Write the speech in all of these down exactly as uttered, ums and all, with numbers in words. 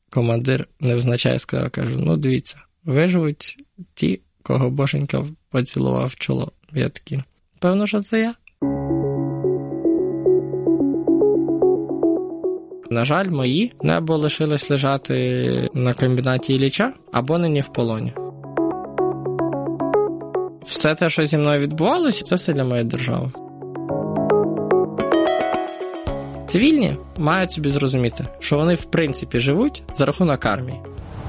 командир невзначай сказав, каже, ну дивіться, виживуть ті, кого боженька поцілував в чоло. Я такий, певно, що це я. На жаль, мої небо лишилось лежати на комбінаті Ілліча або нині в полоні. Все те, що зі мною відбувалося, це все для моєї держави. Цивільні мають собі зрозуміти, що вони в принципі живуть за рахунок армії.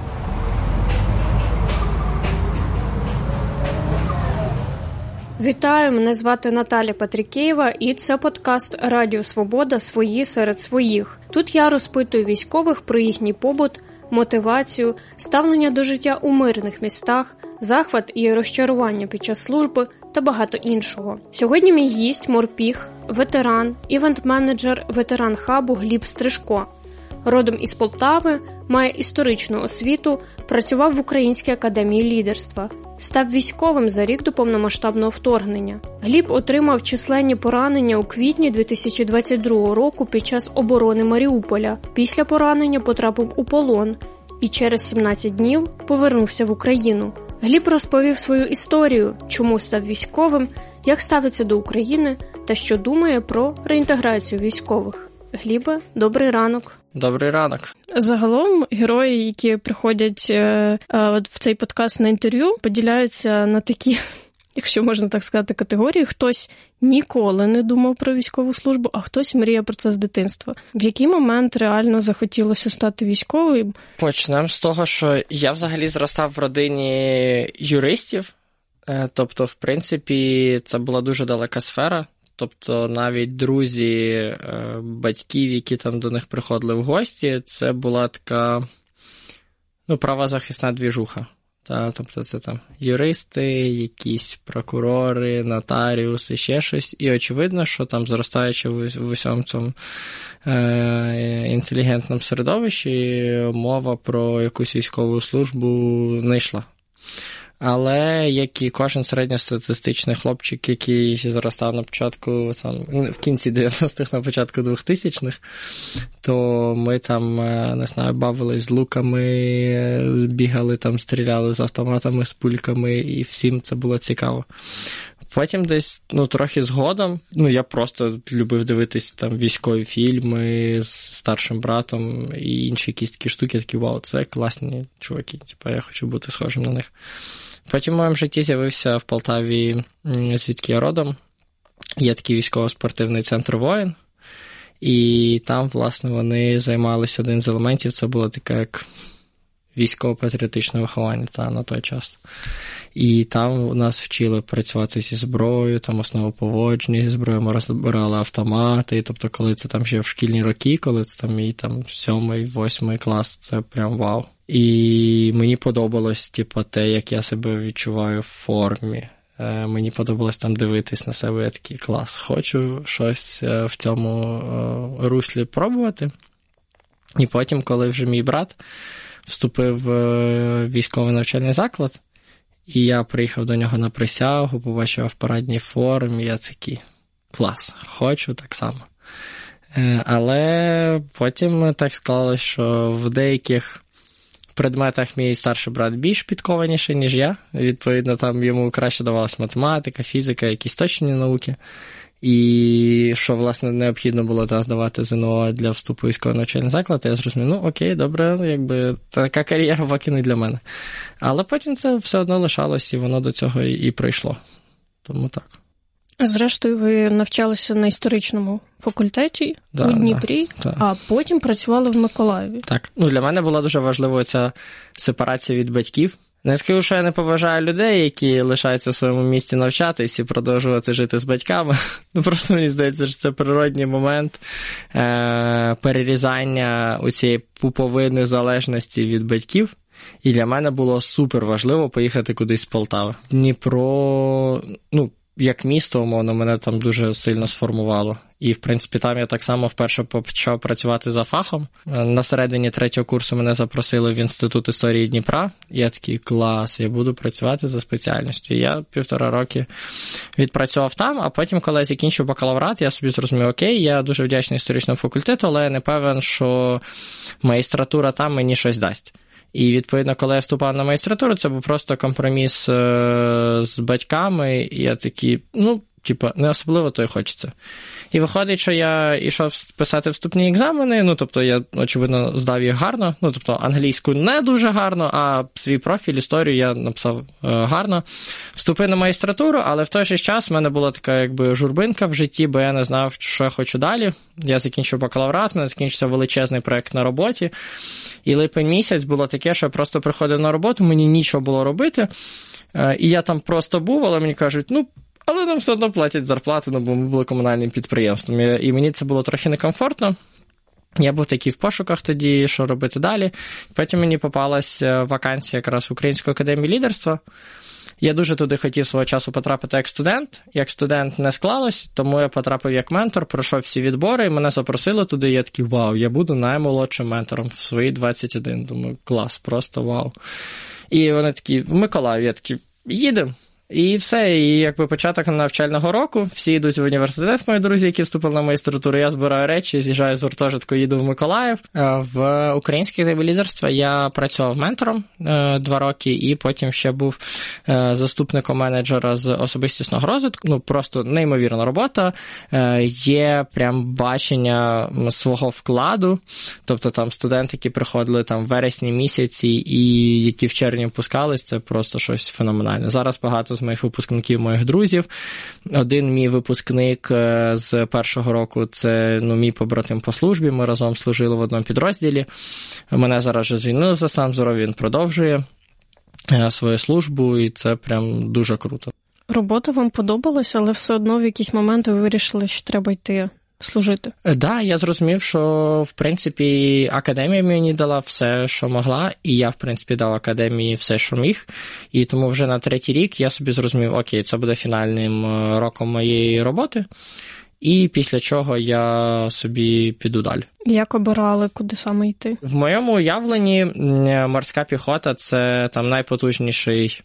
Вітаю, мене звати Наталя Патрікєєва, і це подкаст «Радіо Свобода. Свої серед своїх». Тут я розпитую військових про їхній побут, мотивацію, ставлення до життя у мирних містах, захват і розчарування під час служби та багато іншого. Сьогодні мій гість – морпіг, ветеран, івент-менеджер ветеран-хабу Гліб Стрижко. Родом із Полтави, має історичну освіту, працював в Українській академії лідерства. Став військовим за рік до повномасштабного вторгнення. Гліб отримав численні поранення у квітні дві тисячі двадцять другого року під час оборони Маріуполя. Після поранення потрапив у полон і через сімнадцять днів повернувся в Україну. Гліб розповів свою історію, чому став військовим, як ставиться до України та що думає про реінтеграцію військових. Глібе, добрий ранок. Добрий ранок. Загалом герої, які приходять е, е, в цей подкаст на інтерв'ю, поділяються на такі, якщо можна так сказати, категорії. Хтось ніколи не думав про військову службу, а хтось мріє про це з дитинства. В який момент реально захотілося стати військовим? Почнемо з того, що я взагалі зростав в родині юристів. Тобто, в принципі, це була дуже далека сфера. Тобто навіть друзі батьків, які там до них приходили в гості, це була така, ну, правозахисна двіжуха. Та, тобто це там юристи, якісь прокурори, нотаріуси, ще щось. І очевидно, що там, зростаючи в, в усьому цьому е, інтелігентному середовищі, мова про якусь військову службу не йшла. Але, як і кожен середньостатистичний хлопчик, який зростав на початку, там, в кінці дев'яностих, на початку двохтисячних, то ми там, не знаю, бавились з луками, бігали там, стріляли з автоматами, з пульками, і всім це було цікаво. Потім десь, ну, трохи згодом, ну, я просто любив дивитись там військові фільми з старшим братом і інші якісь такі штуки, такі, вау, це класні чуваки, типу, я хочу бути схожим на них. Потім в моєму житті з'явився в Полтаві, звідки я родом, є такий військово-спортивний центр «Воїн», і там, власне, вони займалися, один з елементів, це було таке, як військово-патріотичне виховання та, на той час. І там нас вчили працювати зі зброєю, там основу поводження зі зброєю, ми розбирали автомати, тобто коли це там ще в шкільні роки, коли це там мій там сьомий, восьмий клас, це прям вау. І мені подобалось, типу, те, як я себе відчуваю в формі. Е, мені подобалось там дивитись на себе, я такий клас, хочу щось в цьому е, руслі пробувати. І потім, коли вже мій брат вступив в військовий навчальний заклад, і я приїхав до нього на присягу, побачив в парадній формі, я такий, клас, хочу так само. Але потім так склалося, що в деяких предметах мій старший брат більш підкованіший, ніж я. Відповідно, там йому краще давалась математика, фізика, якісь точні науки. І що, власне, необхідно було та, здавати ЗНО для вступу в військовий навчальний заклад, я зрозумів, ну окей, добре, якби така кар'єра поки не для мене. Але потім це все одно лишалось, і воно до цього і, і прийшло. Тому так. Зрештою, ви навчалися на історичному факультеті да, у Дніпрі, да, да. А потім працювали в Миколаєві. Так. Ну, для мене була дуже важливою ця сепарація від батьків. Не скажу, що я не поважаю людей, які лишаються в своєму місті навчатись і продовжувати жити з батьками. Ну, просто мені здається, що це природній момент е- перерізання у цієї пуповини залежності від батьків. І для мене було супер важливо поїхати кудись з Полтави. Дніпро, ну, як місто, умовно, мене там дуже сильно сформувало. І, в принципі, там я так само вперше почав працювати за фахом. На середині третього курсу мене запросили в Інститут історії Дніпра. Я такий, клас, я буду працювати за спеціальністю. Я півтора роки відпрацював там, а потім, коли я закінчив бакалаврат, я собі зрозумів, окей, я дуже вдячний історичному факультету, але я не певен, що магістратура там мені щось дасть. І, відповідно, коли я вступав на магістратуру, це був просто компроміс з батьками, і я такий, ну, типа, не особливо то й хочеться. І виходить, що я йшов писати вступні екзамени, ну, тобто я, очевидно, здав їх гарно, ну, тобто англійську не дуже гарно, а свій профіль, історію я написав е, гарно. Вступив на магістратуру, але в той же час в мене була така, якби, журбинка в житті, бо я не знав, що я хочу далі. Я закінчив бакалаврат, в мене закінчився величезний проєкт на роботі, і липень місяць було таке, що я просто приходив на роботу, мені нічого було робити, е, і я там просто був, але мені кажуть, ну, але нам все одно платять зарплату, ну, бо ми були комунальним підприємством. І мені це було трохи некомфортно. Я був такий в пошуках тоді, що робити далі. Потім мені попалась вакансія якраз в Української академії лідерства. Я дуже туди хотів свого часу потрапити як студент. Як студент не склалось, тому я потрапив як ментор, пройшов всі відбори, і мене запросили туди, і я такий, вау, я буду наймолодшим ментором в свої двадцять один. Думаю, клас, просто вау. І вони такі, в Миколаїв, я такий, їдемо. І все, і якби початок навчального року, всі йдуть в університет, мої друзі, які вступили на магістратуру, я збираю речі, з'їжджаю з гуртожитку, їду в Миколаїв. В Українській академії лідерства я працював ментором два роки, і потім ще був заступником менеджера з особистісного розвитку. Ну, просто неймовірна робота. Є прям бачення свого вкладу, тобто там студенти, які приходили там в вересні місяці і які в червні впускались, це просто щось феноменальне. Зараз багато з моїх випускників, моїх друзів. Один мій випускник з першого року, це, ну, мій побратим по службі, ми разом служили в одному підрозділі. Мене зараз вже звільнили за стан здоров'я, він продовжує свою службу, і це прям дуже круто. Робота вам подобалася, але все одно в якісь моменти ви вирішили, що треба йти служити? Так, да, я зрозумів, що, в принципі, академія мені дала все, що могла, і я, в принципі, дав академії все, що міг. І тому вже на третій рік я собі зрозумів, окей, це буде фінальним роком моєї роботи, і після чого я собі піду далі. Як обирали, куди саме йти? В моєму уявленні морська піхота – це там найпотужніший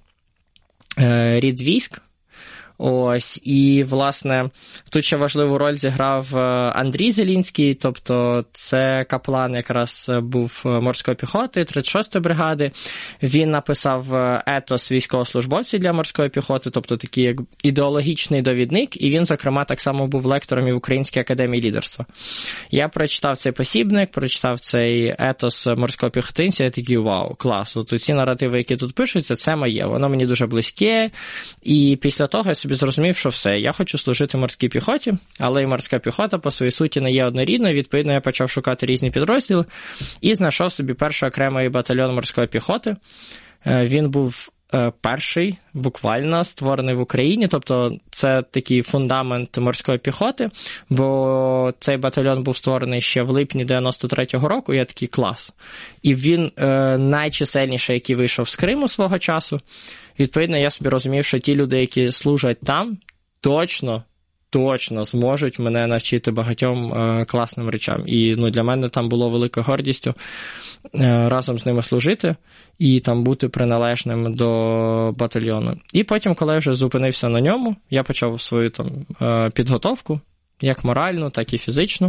рід військ. Ось, і, власне, тут ще важливу роль зіграв Андрій Зелінський, тобто це каплан якраз був морської піхоти, тридцять шостої бригади. Він написав етос військовослужбовців для морської піхоти, тобто такий як ідеологічний довідник, і він, зокрема, так само був лектором і в Українській академії лідерства. Я прочитав цей посібник, прочитав цей етос морського піхотинця, я такий, вау, клас, от ці наративи, які тут пишуться, це моє, воно мені дуже близьке, і після того я собі зрозумів, що все, я хочу служити морській піхоті, але і морська піхота по своїй суті не є однорідною, відповідно я почав шукати різні підрозділи і знайшов собі перший окремий батальйон морської піхоти. Він був перший, буквально, створений в Україні, тобто це такий фундамент морської піхоти, бо цей батальйон був створений ще в липні дев'яносто третього року, і я такий, клас. І він е, найчисельніший, який вийшов з Криму свого часу. Відповідно, я собі розумів, що ті люди, які служать там, точно, точно зможуть мене навчити багатьом е, класним речам. І, ну, для мене там було великою гордістю е, разом з ними служити і там бути приналежним до батальйону. І потім, коли я вже зупинився на ньому, я почав свою там е, підготовку, як моральну, так і фізичну.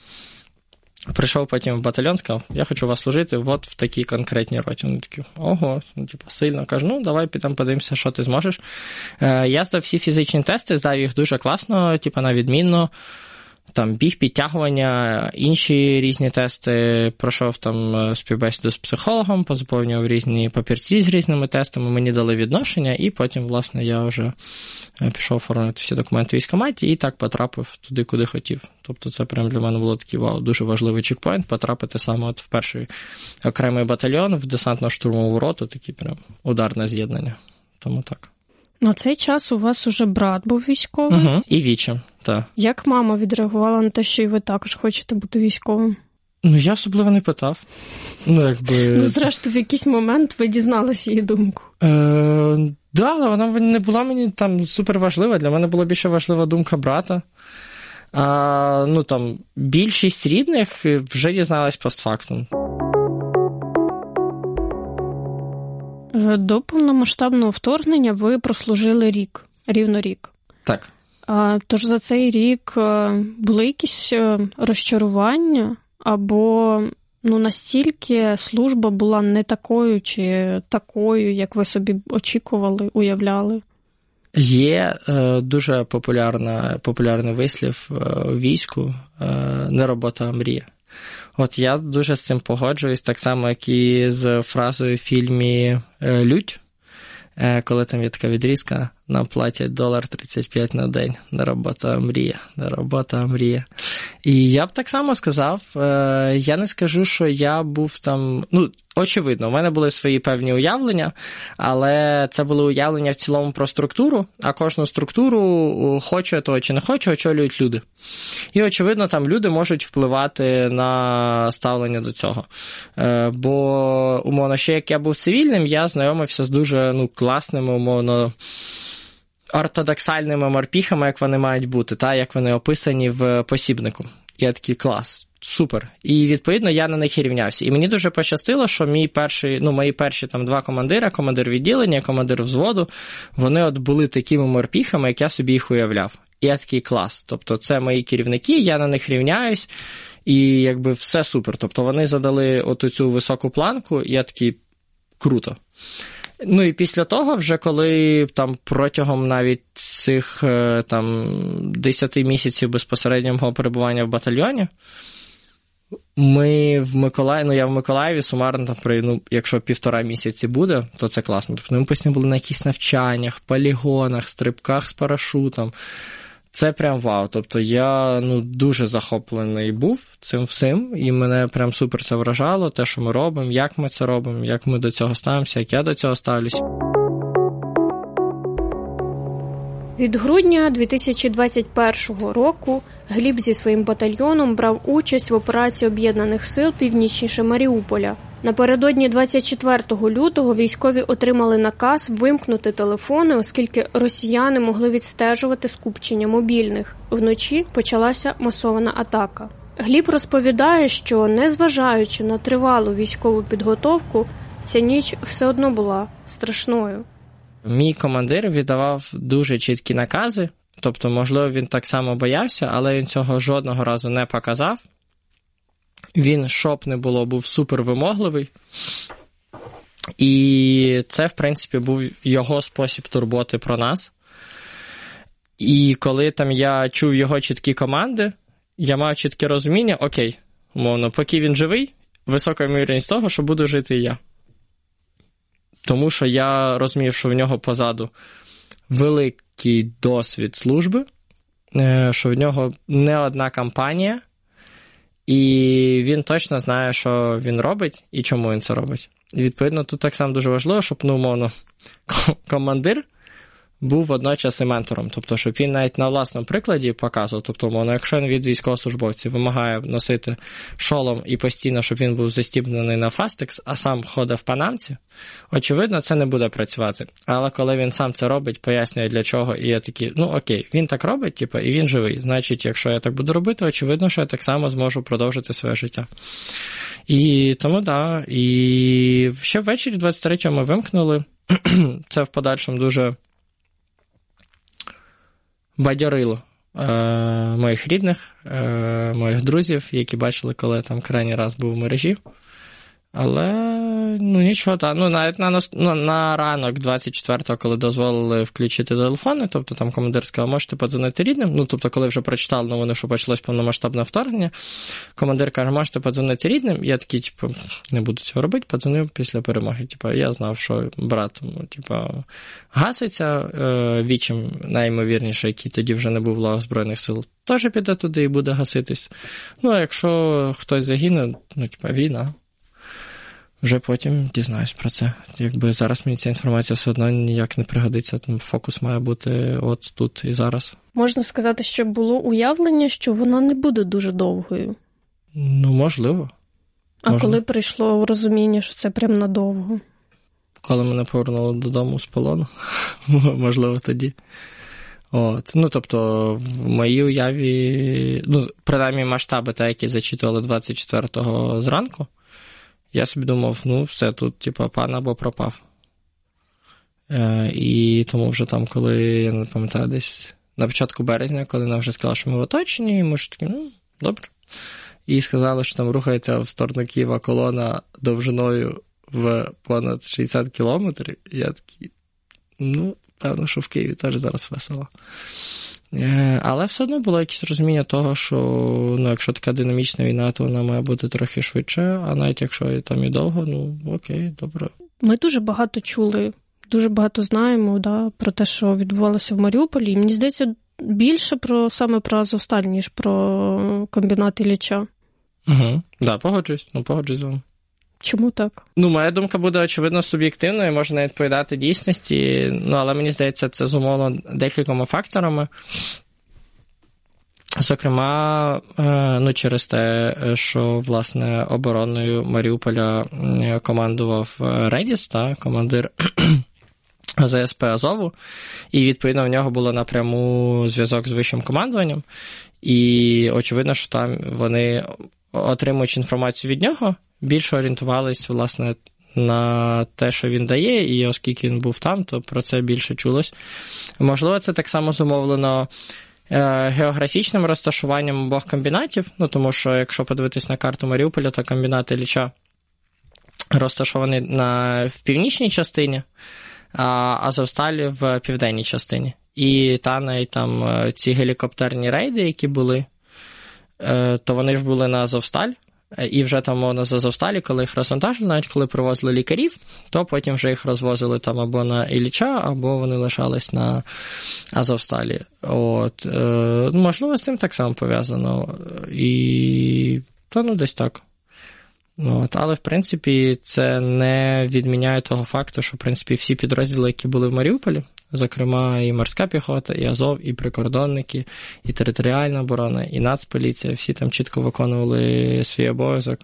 Прийшов потім в батальйон, сказав, я хочу вас служити от в такій конкретній роті. Вони такі, ого, ну, типу, сильно. Кажу, ну, давай підемо подивимося, що ти зможеш. Е, я здав всі фізичні тести, здав їх дуже класно, типу, на відмінно. Там біг, підтягування, інші різні тести, пройшов там співбесіду з психологом, позаповнював різні папірці з різними тестами, мені дали відношення, і потім, власне, я вже пішов оформити всі документи в військкоматі і так потрапив туди, куди хотів. Тобто це прям для мене було такий, вау, дуже важливий чекпоінт, потрапити саме от в перший окремий батальйон, в десантно-штурмову роту, такий прям ударне з'єднання. Тому так. На цей час у вас уже брат був військовим? Угу. І вічим, так. Як мама відреагувала на те, що і ви також хочете бути військовим? Ну, я особливо не питав. Ну, якби... Ну, зрештою, в якийсь момент ви дізналися її думку. Е, да, але вона не була мені там супер важлива. Для мене була більше важлива думка брата. А, ну, там, більшість рідних вже дізналась постфактум. До повномасштабного вторгнення ви прослужили рік, рівно рік. Так. А, тож за цей рік були якісь розчарування або ну, настільки служба була не такою чи такою, як ви собі очікували, уявляли? Є е, дуже популярна, популярний вислів е, у війську е, «не робота, а мрія». От я дуже з цим погоджуюсь, так само, як і з фразою в фільмі «Лють», коли там є така відрізка, нам платять долар тридцять п'ять на день, не робота, а мрія, не робота, а мрія. І я б так само сказав, я не скажу, що я був там, ну, очевидно, у мене були свої певні уявлення, але це були уявлення в цілому про структуру, а кожну структуру, хочу я того чи не хочу, очолюють люди. І, очевидно, там люди можуть впливати на ставлення до цього. Бо, умовно, ще як я був цивільним, я знайомився з дуже, ну, класними, умовно, ортодоксальними морпіхами, як вони мають бути, та, як вони описані в посібнику. Я такий, клас, супер. І, відповідно, я на них і рівнявся. І мені дуже пощастило, що мій перший, ну, мої перші там два командира, командир відділення, командир взводу, вони от були такими морпіхами, як я собі їх уявляв. І я такий, клас. Тобто це мої керівники, я на них рівняюсь, і якби все супер. Тобто вони задали оту цю високу планку, і я такий, круто. Ну і після того, вже коли там протягом навіть цих там десяти місяців безпосереднього перебування в батальйоні, ми в Миколаєві, ну я в Миколаєві сумарно, там, при, ну, якщо півтора місяці буде, то це класно. Тобто ми постійно були на якихось навчаннях, полігонах, стрибках з парашутом. Це прям вау. Тобто я, ну, дуже захоплений був цим всім, і мене прям супер це вражало, те, що ми робимо, як ми це робимо, як ми до цього ставимося, як я до цього ставлюсь. Від грудня дві тисячі двадцять першого року Гліб зі своїм батальйоном брав участь в операції Об'єднаних сил північніше Маріуполя. Напередодні двадцять четвертого лютого військові отримали наказ вимкнути телефони, оскільки росіяни могли відстежувати скупчення мобільних. Вночі почалася масована атака. Гліб розповідає, що, незважаючи на тривалу військову підготовку, ця ніч все одно була страшною. Мій командир віддавав дуже чіткі накази, тобто, можливо, він так само боявся, але він цього жодного разу не показав. Він, щоб не було, був супервимогливий. І це, в принципі, був його спосіб турботи про нас. І коли там я чув його чіткі команди, я мав чітке розуміння, окей, умовно, поки він живий, висока ймовірність того, що буду жити і я. Тому що я розумів, що в нього позаду великий досвід служби, що в нього не одна кампанія, і він точно знає, що він робить і чому він це робить. І, відповідно, тут так само дуже важливо, щоб, ну, умовно, командир був водночас і ментором. Тобто, щоб він навіть на власному прикладі показував. Тобто, умовно, якщо він від військовослужбовців вимагає носити шолом і постійно, щоб він був застібнений на фастекс, а сам ходив в панамці, очевидно, це не буде працювати. Але коли він сам це робить, пояснює для чого, і я такий, ну окей, він так робить, типу, і він живий. Значить, якщо я так буду робити, очевидно, що я так само зможу продовжити своє життя. І тому, да, і ще ввечері двадцять третього ми вимкнули. Це в подальшому дуже бадьорило е, моїх рідних, е, моїх друзів, які бачили, коли я там крайній раз був в мережі. Але, ну, нічого, та, ну, навіть на, на, на ранок двадцять четвертого, коли дозволили включити телефони, тобто там командир сказав, можете подзвонити рідним, ну, тобто, коли вже прочитали новини, що почалось повномасштабне вторгнення, командир каже, можете подзвонити рідним, я такий, типу, не буду цього робити, подзвонив після перемоги, типу, я знав, що брат, типу, гаситься, е, вічим, найімовірніше, який тоді вже не був в лавах Збройних сил, теж піде туди і буде гаситись. Ну, а якщо хтось загине, ну, типу, війна. Вже потім дізнаюсь про це. Якби зараз мені ця інформація все одно ніяк не пригодиться, тому фокус має бути от тут і зараз. Можна сказати, що було уявлення, що вона не буде дуже довгою. Ну, можливо. А Можливо. коли прийшло розуміння, що це прям надовго? Коли мене повернули додому з полону. Можливо, тоді. От. Ну, тобто, в моїй уяві, ну, принаймні масштаби, та, які зачитували двадцять четвертого зранку, я собі думав, ну, все, тут, типу, пан або пропав. Е, і тому вже там, коли, я не пам'ятаю, десь на початку березня, коли нам вже сказали, що ми в оточенні, і ми ж такі, ну, добре. І сказали, що там рухається в сторону Києва колона довжиною в понад шістдесят кілометрів. І я такий, ну, певно, що в Києві теж зараз весело. Е, але все одно було якесь розуміння того, що, ну, якщо така динамічна війна, то вона має бути трохи швидше, а навіть якщо там і довго, ну, окей, добре. Ми дуже багато чули, дуже багато знаємо, да, про те, що відбувалося в Маріуполі. І мені здається, більше про саме про Азовсталь, ніж про комбінат Ілліча. Угу. Да, погоджуюсь, ну, погоджуюсь з вами. Чому так? Ну, моя думка буде, очевидно, суб'єктивною, може не відповідати дійсності, ну, але мені здається, це зумовлено декількома факторами. Зокрема, ну, через те, що, власне, обороною Маріуполя командував Редіс, та, командир зе ес пе Азову, і, відповідно, в нього було напряму зв'язок з вищим командуванням, і, очевидно, що там вони, отримуючи інформацію від нього, більше орієнтувались, власне, на те, що він дає, і оскільки він був там, то про це більше чулось. Можливо, це так само зумовлено е, географічним розташуванням обох комбінатів, ну, тому що, якщо подивитись на карту Маріуполя, то комбінат Ілліча розташований на, в північній частині, а Азовсталі в південній частині. І та навіть там ці гелікоптерні рейди, які були, е, то вони ж були на Азовсталь, і вже там мовно з Азовсталі, коли їх розвантажили, навіть коли привозили лікарів, то потім вже їх розвозили там або на Ілліча, або вони лишались на Азовсталі. От. Е, можливо, з цим так само пов'язано. І, та, ну, десь так. От. Але, в принципі, це не відміняє того факту, що, в принципі, всі підрозділи, які були в Маріуполі, зокрема, і морська піхота, і Азов, і прикордонники, і територіальна оборона, і Нацполіція, всі там чітко виконували свій обов'язок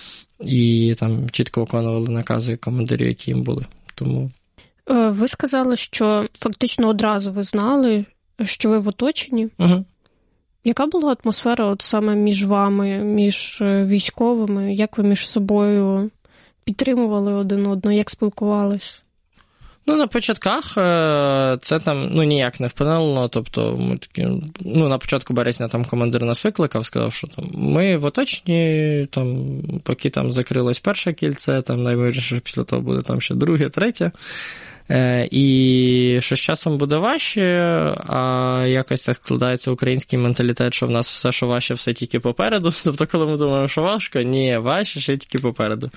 і там чітко виконували накази командирів, які їм були. Тому... Ви сказали, що фактично одразу ви знали, що ви в оточенні. Угу. Яка була атмосфера от саме між вами, між військовими? Як ви між собою підтримували один одного, як спілкувались? Ну, на початках це там, ну, ніяк не вплинуло, тобто, ми такі, ну, на початку березня там командир нас викликав, сказав, що там ми в оточенні, там, поки там закрилось перше кільце, там, найвірніше, після того буде там ще друге, третє, і що з часом буде важче, а якось так складається український менталітет, що в нас все, що важче, все тільки попереду, тобто, коли ми думаємо, що важко, ні, важче, ще тільки попереду.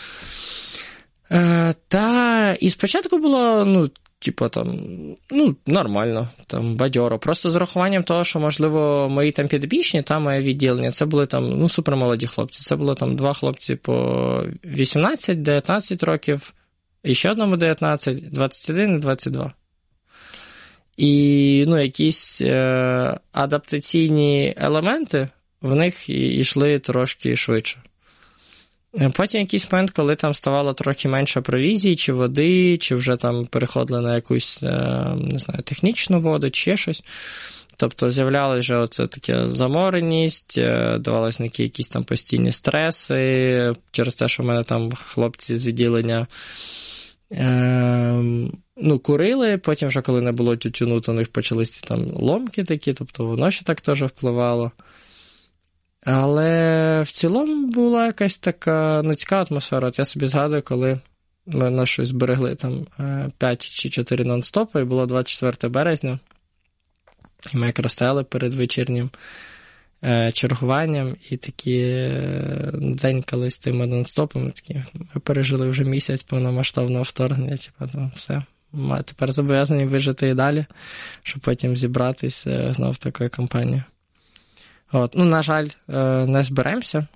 Е, та, і спочатку було, ну, типу, там, ну, нормально, там, бадьоро. Просто з урахуванням того, що, можливо, мої там підопічні, та моє відділення, це були там, ну, супермолоді хлопці. Це було там два хлопці по вісімнадцять-дев'ятнадцять років, і ще одному дев'ятнадцять, двадцять один і двадцять два. І, ну, якісь е, адаптаційні елементи в них йшли трошки швидше. Потім якийсь момент, коли там ставало трохи менше провізії, чи води, чи вже там переходили на якусь, не знаю, технічну воду, чи ще щось. Тобто з'являлася вже оце таке замореність, давалися на якісь там постійні стреси, через те, що в мене там хлопці з відділення е, ну, курили, потім вже коли не було тютюну, то у них почалися там ломки такі, тобто воно ще так теж впливало. Але в цілому була якась така, ну, цікава атмосфера. От я собі згадую, коли ми на щось зберегли там п'ять чи чотири нон-стопи, і було двадцять четвертого березня, і ми якраз стояли перед вечірнім чергуванням, і такі дзенькали з тими нон-стопами, такі, ми пережили вже місяць повномасштабного вторгнення, типу, ну, все, ми тепер зобов'язані вижити і далі, щоб потім зібратись знову в таку компанію. От, ну, на жаль, не зберемося,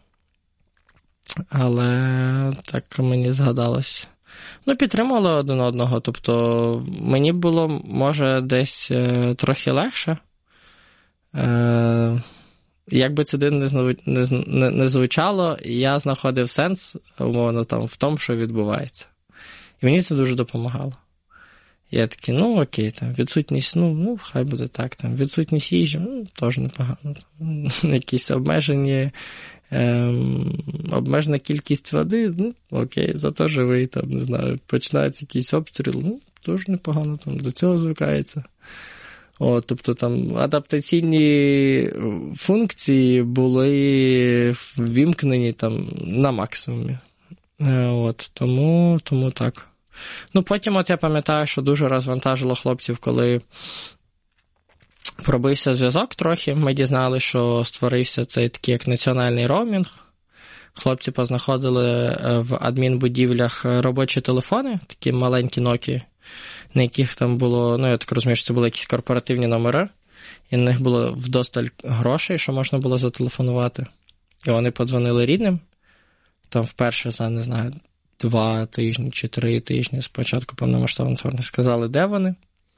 але так мені згадалось. Ну, підтримували один одного, тобто мені було, може, десь трохи легше. як би це дивно не, не, не звучало, я знаходив сенс, умовно, там, в тому, що відбувається. І мені це дуже допомагало. Я такий, ну окей, там, відсутність сну, ну, хай буде так, там, відсутність їжі, ну, теж непогано. Там, якісь обмежені, ем, обмежена кількість води, ну, окей, зато живий, там, не знаю, починається якийсь обстріл, ну, теж непогано, там, до цього звикається. О, тобто там адаптаційні функції були ввімкнені там на максимумі. От, тому, тому так. Ну, потім от я пам'ятаю, що дуже розвантажило хлопців, коли пробився зв'язок трохи. Ми дізналися, що створився цей такий як національний роумінг. Хлопці познаходили в адмінбудівлях робочі телефони, такі маленькі Nokia, на яких там було, ну, я так розумію, що це були якісь корпоративні номери, і на них було вдосталь грошей, що можна було зателефонувати. І вони подзвонили рідним, там вперше за, не знаю, два тижні чи три тижні спочатку повномасштабного вторгнення сказали, де вони,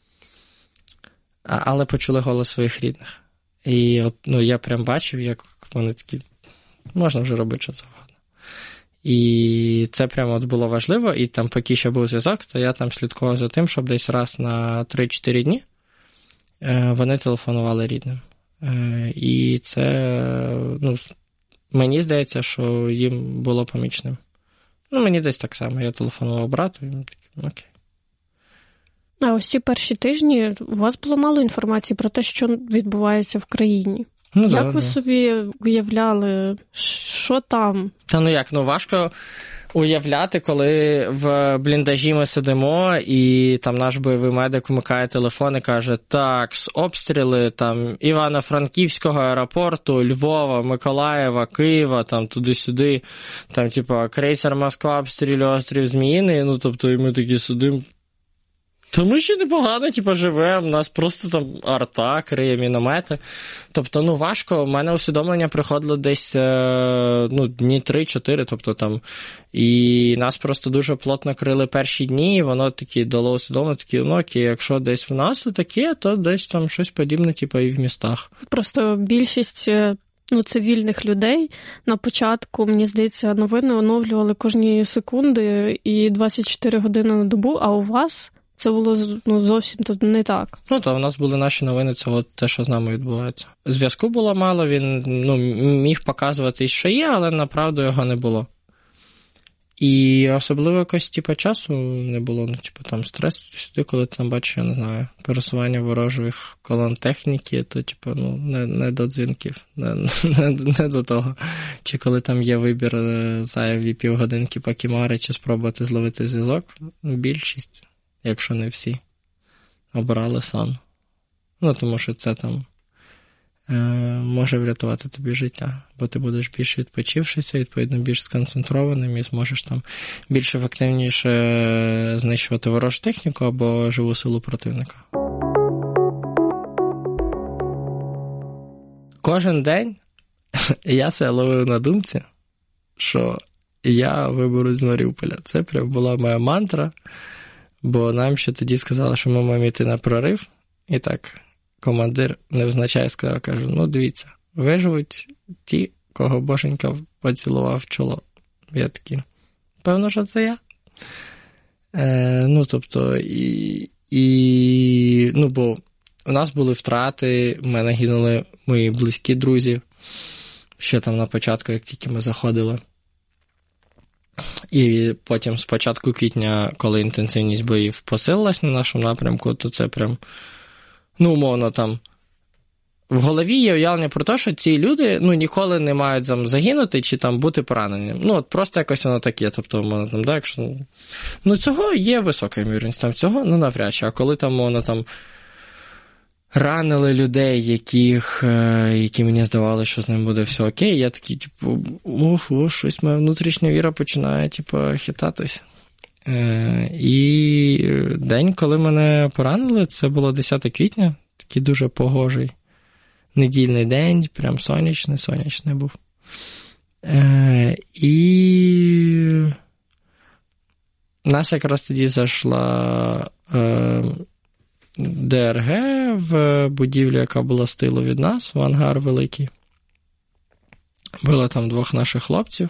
але почули голос своїх рідних. І от, ну, я прям бачив, як вони такі, можна вже робити що завгодно. І це прямо от було важливо, і там поки ще був зв'язок, то я там слідкував за тим, щоб десь раз на три-чотири дні вони телефонували рідним. І це, ну, мені здається, що їм було помічним. Ну, мені десь так само, я телефонував брату, і він такий, окей. А ось ці перші тижні у вас було мало інформації про те, що відбувається в країні. Ну, як да, ви да. собі уявляли, що там? Та ну як, ну важко уявляти, коли в бліндажі ми сидимо, і там наш бойовий медик вмикає телефон і каже, так, обстріли там Івано-Франківського аеропорту, Львова, Миколаєва, Києва, там туди-сюди, там типа крейсер Москва обстрілює острів Зміїний, ну тобто і ми такі сидимо. То ми ще непогано, типу, живемо, у нас просто там арта, криє міномети. Тобто, ну, важко, у мене усвідомлення приходило десь, ну, дні три-чотири, тобто там, і нас просто дуже плотно крили перші дні, і воно такі дало усвідомлення, такі, ну, окей, якщо десь в нас таке, то десь там щось подібне, типу, і в містах. Просто більшість, ну, цивільних людей на початку, мені здається, новини оновлювали кожні секунди і двадцять чотири години на добу, а у вас... Це було, ну, зовсім не так. Ну, то в нас були наші новини, це от те, що з нами відбувається. Зв'язку було мало, він, ну, міг показувати, що є, але, направду, його не було. І особливо якось, типу, часу не було, ну, типу, там, стрес, сюди, коли ти там бачиш, я не знаю, пересування ворожих колон техніки, то, типу, ну, не, не до дзвінків, не, не, не до того. Чи коли там є вибір зайві півгодинки покімари, чи спробувати зловити зв'язок, більшість, якщо не всі, обрали сон. Ну, тому що це там е, може врятувати тобі життя, бо ти будеш більш відпочившися, відповідно, більш сконцентрованим і зможеш там більш ефективніше знищувати ворожу техніку або живу силу противника. Кожен день я себе ловив на думці, що я виберусь з Маріуполя. Це прям була моя мантра. Бо нам ще тоді сказали, що ми маємо йти на прорив. І так, командир невзначай сказав, каже, ну дивіться, виживуть ті, кого боженька поцілував в чоло. Я такий, певно, що це я. Е, ну, тобто, і, і, ну, бо у нас були втрати, в мене гинули мої близькі друзі, ще там на початку, як тільки ми заходили. І потім з початку квітня, коли інтенсивність боїв посилилась на нашому напрямку, то це прям, ну, умовно, там, в голові є уявлення про те, що ці люди, ну, ніколи не мають там загинути чи там бути пораненим. Ну, от просто якось воно таке, тобто, умовно, там, да, якщо, ну, цього є висока ймовірність, там, цього, ну, навряд чи, а коли там, умовно, там, ранили людей, яких, які мені здавали, що з ним буде все окей, я такий, типу, ого, щось моя внутрішня віра починає, типу, хитатись. Е, і день, коли мене поранили, це було десяте квітня, такий дуже погожий недільний день, прям сонячний, сонячний був. Е, і нас якраз тоді зайшла е, ДРГ в будівлю, яка була з тилу від нас, в ангар великий. Били там двох наших хлопців.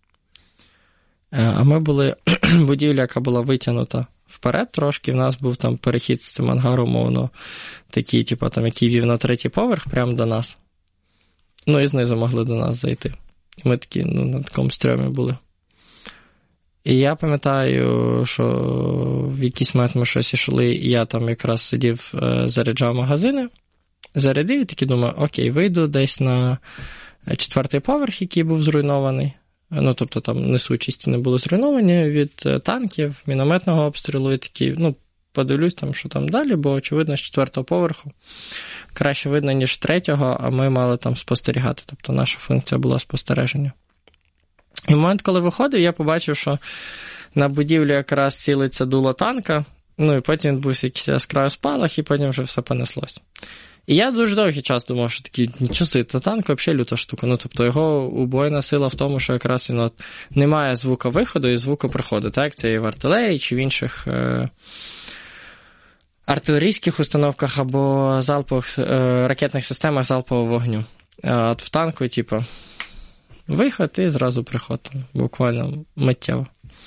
А ми були, будівля, яка була витягнута вперед трошки, в нас був там перехід з цим ангаром, умовно, такий, типу, там, який вів на третій поверх, прямо до нас. Ну, і знизу могли до нас зайти. І ми такі, ну, на такому стрьомі були. І я пам'ятаю, що в якийсь момент ми щось йшли, і я там якраз сидів, заряджав магазини, зарядив і таки думаю, окей, вийду десь на четвертий поверх, який був зруйнований. Ну, тобто там несучі стіни були зруйновані від танків, мінометного обстрілу і такі, ну, подивлюсь там, що там далі, бо, очевидно, з четвертого поверху краще видно, ніж з третього, а ми мали там спостерігати. Тобто наша функція була спостереження. І в момент, коли виходив, я побачив, що на будівлі якраз цілиться дуло танка, ну, і потім відбувся якийсь яскравий спалах, і потім вже все понеслось. І я дуже довгий час думав, що такий, нічого собі, це танк взагалі люта штука. Ну, тобто його убойна сила в тому, що якраз він от немає звука виходу і звуку приходу, так? Це і в артилерії, чи в інших е- артилерійських установках або залпових е- ракетних системах залпового вогню. А от в танку, типу, виход і зразу приход, там, буквально миттєво.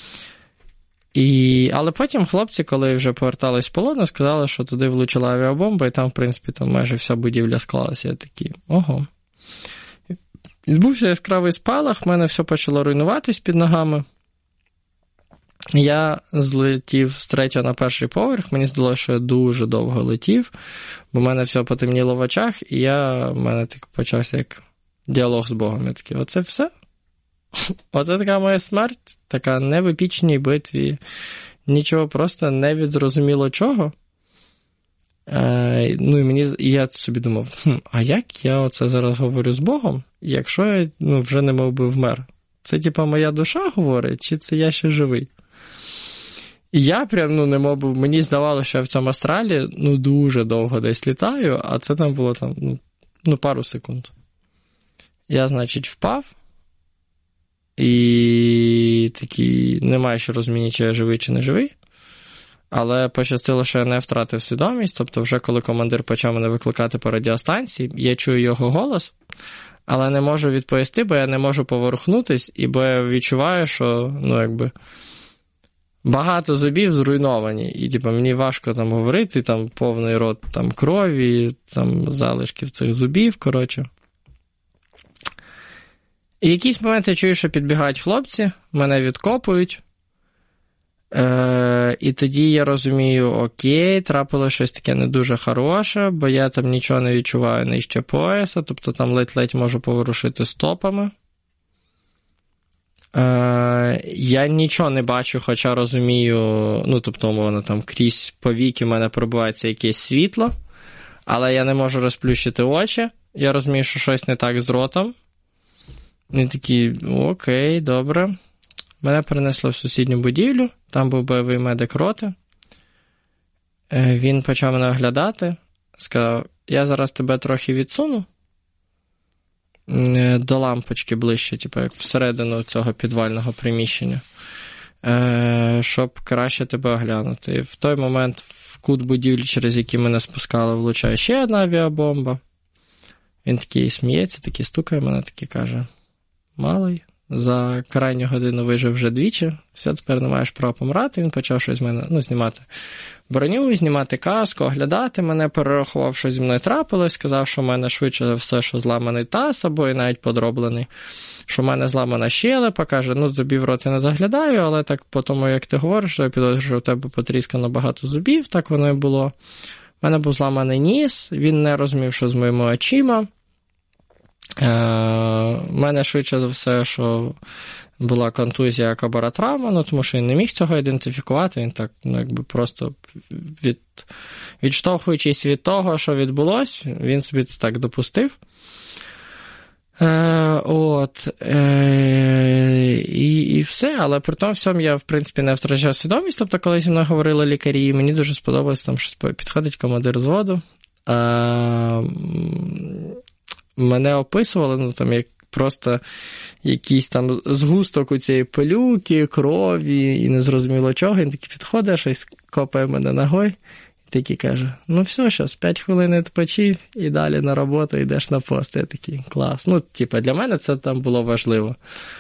І... Але потім хлопці, коли вже повертались з полону, сказали, що туди влучила авіабомба, і там, в принципі, там майже вся будівля склалася. Я такий, ого. Відбувся яскравий спалах, в мене все почало руйнуватись під ногами. Я злетів з третього на перший поверх, мені здалося, що я дуже довго летів, бо в мене все потемніло в очах, і я, в мене так почався як діалог з Богом. Я такий, оце все? Оце така моя смерть, така не в епічній битві, нічого, просто не від зрозуміло чого. Е, ну і мені, і я собі думав, хм, а як я оце зараз говорю з Богом, якщо я, ну, вже не мов би вмер? Це, типа, моя душа говорить, чи це я ще живий? І я прям, ну, не мов би, мені здавалося, що я в цьому астралі, ну, дуже довго десь літаю, а це там було, там, ну, ну пару секунд. Я, значить, впав, і такий, немає що розуміння, чи я живий, чи не живий. Але пощастило, що я не втратив свідомість, тобто вже коли командир почав мене викликати по радіостанції, я чую його голос, але не можу відповісти, бо я не можу поворухнутись, і бо я відчуваю, що, ну, якби, багато зубів зруйновані, і, типу, мені важко там говорити, там повний рот там крові, там залишків цих зубів, коротше. І в якийсь момент я чую, що підбігають хлопці, мене відкопують, е- і тоді я розумію, окей, трапилося щось таке не дуже хороше, бо я там нічого не відчуваю нижче пояса, тобто там ледь-ледь можу поворушити стопами. Е- я нічого не бачу, хоча розумію, ну, тобто, умовно, там крізь повіки в мене пробивається якесь світло, але я не можу розплющити очі, я розумію, що щось не так з ротом. Він такий, окей, добре. Мене перенесло в сусідню будівлю, там був бойовий медик роти. Він почав мене оглядати, сказав, я зараз тебе трохи відсуну до лампочки ближче, типу, як всередину цього підвального приміщення, щоб краще тебе оглянути. І в той момент в кут будівлі, через який мене спускали, влучає ще одна авіабомба. Він такий сміється, такий стукає мене, такий каже, малий, за крайню годину вижив вже двічі, все, тепер не маєш права помирати. Він почав щось з мене, ну, знімати броню, знімати каску, оглядати мене, перерахував, що зі мною трапилось, сказав, що в мене швидше за все, що зламаний таз, або і навіть подроблений, що в мене зламана щелепа, каже, ну, тобі в рот я не заглядаю, але так по тому, як ти говориш, я підозрюю, що в тебе потріскано багато зубів, так воно і було. У мене був зламаний ніс, він не розумів, що з моїми очима. У мене швидше за все, що була контузія кабаротравма, ну, тому що він не міг цього ідентифікувати, він так, ну, якби просто від, відштовхуючись від того, що відбулось, він собі це так допустив. Е, от, е, і, і все, але при тому всьому я, в принципі, не втрачав свідомість, тобто, коли зі мною говорили лікарі, мені дуже сподобалось, там щось підходить командир взводу, е, мене описували, ну, там, як просто якийсь там згусток у цієї пилюки, крові і незрозуміло чого, він такий підходить, щось копає мене ногою, і такий каже, ну все, зараз п'ять хвилин відпочив і далі на роботу йдеш на пост. Я такий, клас. Ну, типу, для мене це там було важливо,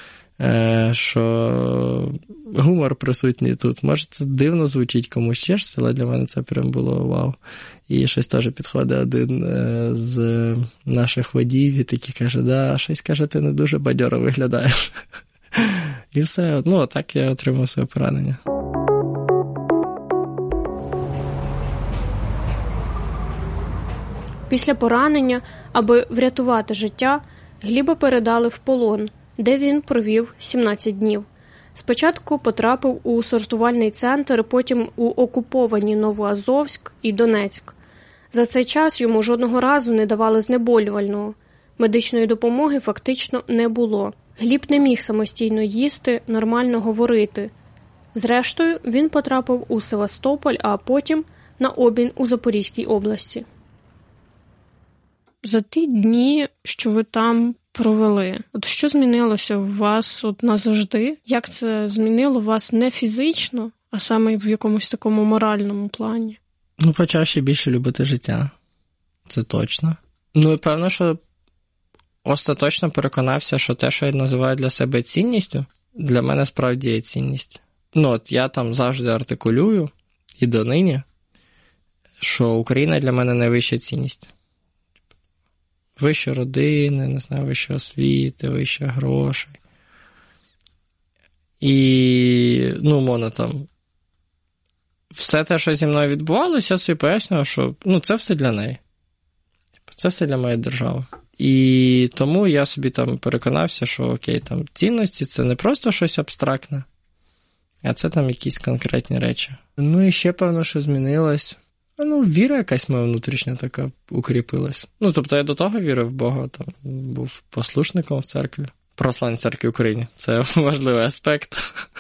що гумор присутній тут. Може, це дивно звучить комусь чешся, але для мене це прям було вау. І щось теж підходить один з наших водіїв і такий каже, да, щось, каже, ти не дуже бадьоро виглядаєш. І все. Ну, так я отримав своє поранення. Після поранення, аби врятувати життя, Гліба передали в полон, де він провів сімнадцять днів. Спочатку потрапив у сортувальний центр, потім у окуповані Новоазовськ і Донецьк. За цей час йому жодного разу не давали знеболювального. Медичної допомоги фактично не було. Гліб не міг самостійно їсти, нормально говорити. Зрештою, він потрапив у Севастополь, а потім на обмін у Запорізькій області. За ті дні, що ви там провели, от що змінилося в вас от назавжди? Як це змінило вас не фізично, а саме в якомусь такому моральному плані? Ну, почав ще більше любити життя. Це точно. Ну, і певно, що остаточно переконався, що те, що я називаю для себе цінністю, для мене справді є цінність. Ну, от я там завжди артикулюю, і донині, що Україна для мене найвища цінність. Вище родини, не знаю, вище освіти, вище грошей. І, ну, мовно, там, все те, що зі мною відбувалося, я собі пояснював, що, ну, це все для неї. Це все для моєї держави. І тому я собі там переконався, що, окей, там, цінності – це не просто щось абстрактне, а це там якісь конкретні речі. Ну, і ще, певно, що змінилось. Ну, віра якась моя внутрішня така укріпилась. Ну, тобто я до того вірив в Бога, там, був послушником в церкві. Православній церкві України. Це важливий аспект.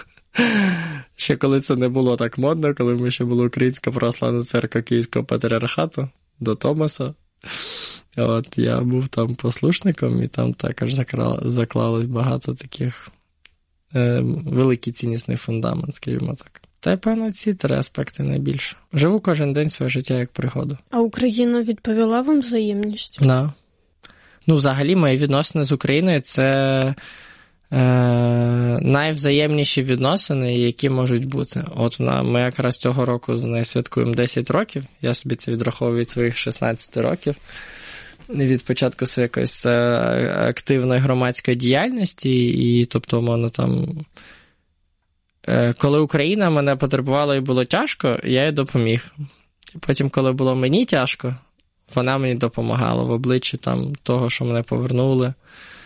Ще коли це не було так модно, коли ми ще була Українська православна церква Київського патріархату до Томаса. От, я був там послушником, і там також заклалось багато таких е, великий ціннісний фундамент, скажімо так. Та й, певно, ці три аспекти найбільше. Живу кожен день своє життя як пригоду. А Україна відповіла вам взаємністю? Да. Ну, взагалі, мої відносини з Україною – це е, найвзаємніші відносини, які можуть бути. От ми якраз цього року з нею святкуємо десять років. Я собі це відраховую від своїх шістнадцяти років. Від початку своєї якоїсь активної громадської діяльності. І, тобто, воно там... Коли Україна мене потребувала і було тяжко, я їй допоміг. Потім, коли було мені тяжко, вона мені допомагала в обличчі там, того, що мене повернули,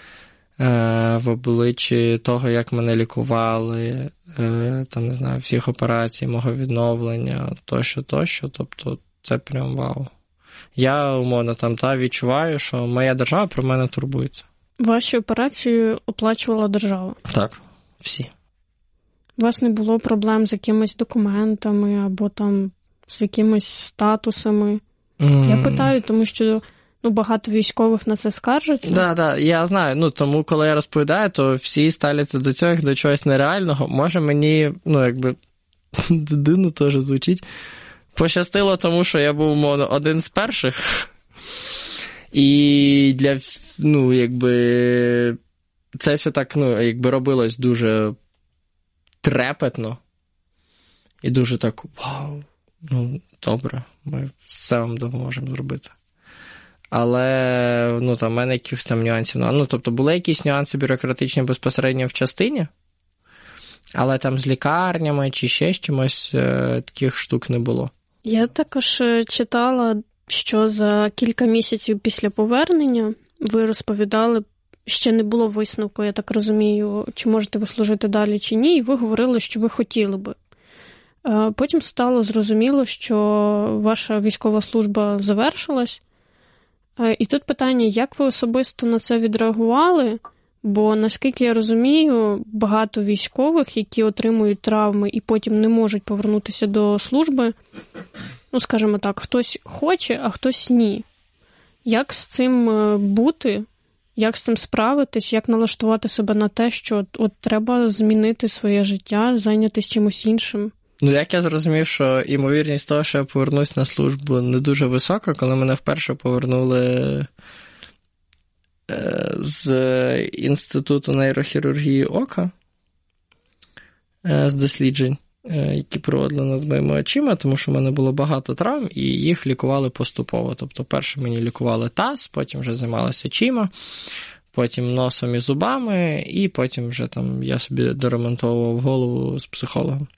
в обличчі того, як мене лікували, там, не знаю, всіх операцій, мого відновлення, тощо, тощо. Тобто це прям вау. Я, умовно, там та відчуваю, що моя держава про мене турбується. Ваші операції оплачувала держава? Так, всі. У вас не було проблем з якимись документами або там з якимись статусами? Mm. Я питаю, тому що ну, багато військових на це скаржаться. Так, да, так, да, я знаю. Ну, тому, коли я розповідаю, то всі ставляться до цього як до чогось нереального. Може, мені, ну, якби, дивно теж звучить, пощастило тому, що я був, мовно, один з перших. І для, ну, якби, це все так, ну, якби робилось дуже трепетно і дуже так, вау, ну, добре, ми все вам допоможемо зробити. Але, ну, там, в мене якихось там нюансів, ну, тобто, були якісь нюанси бюрократичні безпосередньо в частині, але там з лікарнями чи ще з чимось е, таких штук не було. Я також читала, що за кілька місяців після повернення ви розповідали, ще не було висновку, я так розумію, чи можете ви служити далі, чи ні, і ви говорили, що ви хотіли би. Потім стало зрозуміло, що ваша військова служба завершилась. І тут питання, як ви особисто на це відреагували? Бо, наскільки я розумію, багато військових, які отримують травми і потім не можуть повернутися до служби, ну, скажімо так, хтось хоче, а хтось ні. Як з цим бути? Як з цим справитись? Як налаштувати себе на те, що от треба змінити своє життя, зайнятися чимось іншим? Ну, як я зрозумів, що ймовірність того, що я повернусь на службу, не дуже висока, коли мене вперше повернули з Інституту нейрохірургії ока, з досліджень, які проводили над моїми очима, тому що в мене було багато травм, і їх лікували поступово. Тобто, перше мені лікували таз, потім вже займалися очима, потім носом і зубами, і потім вже там я собі доремонтовував голову з психологом.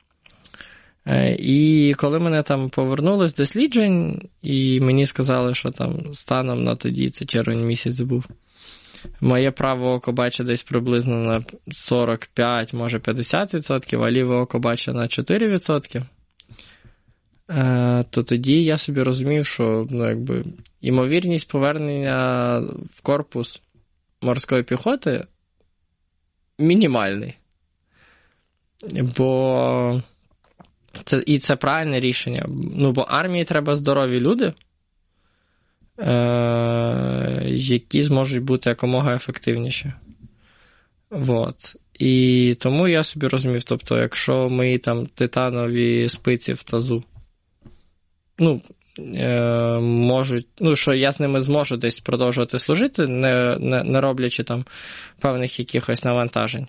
І коли мене там повернули з досліджень, і мені сказали, що там станом на тоді, це червень місяць був, моє праве око бачить десь приблизно на сорок п'ять, може п'ятдесят відсотків, а ліве око бачить на чотири відсотки, то тоді я собі розумів, що ну, якби, ймовірність повернення в корпус морської піхоти мінімальний. Бо це, і це правильне рішення. Ну, бо армії треба здорові люди, е- які зможуть бути якомога ефективніші. Вот. І тому я собі розумів, тобто, якщо мої там титанові спиці в тазу, ну, е- можуть, ну, що я з ними зможу десь продовжувати служити, не, не, не роблячи там певних якихось навантажень,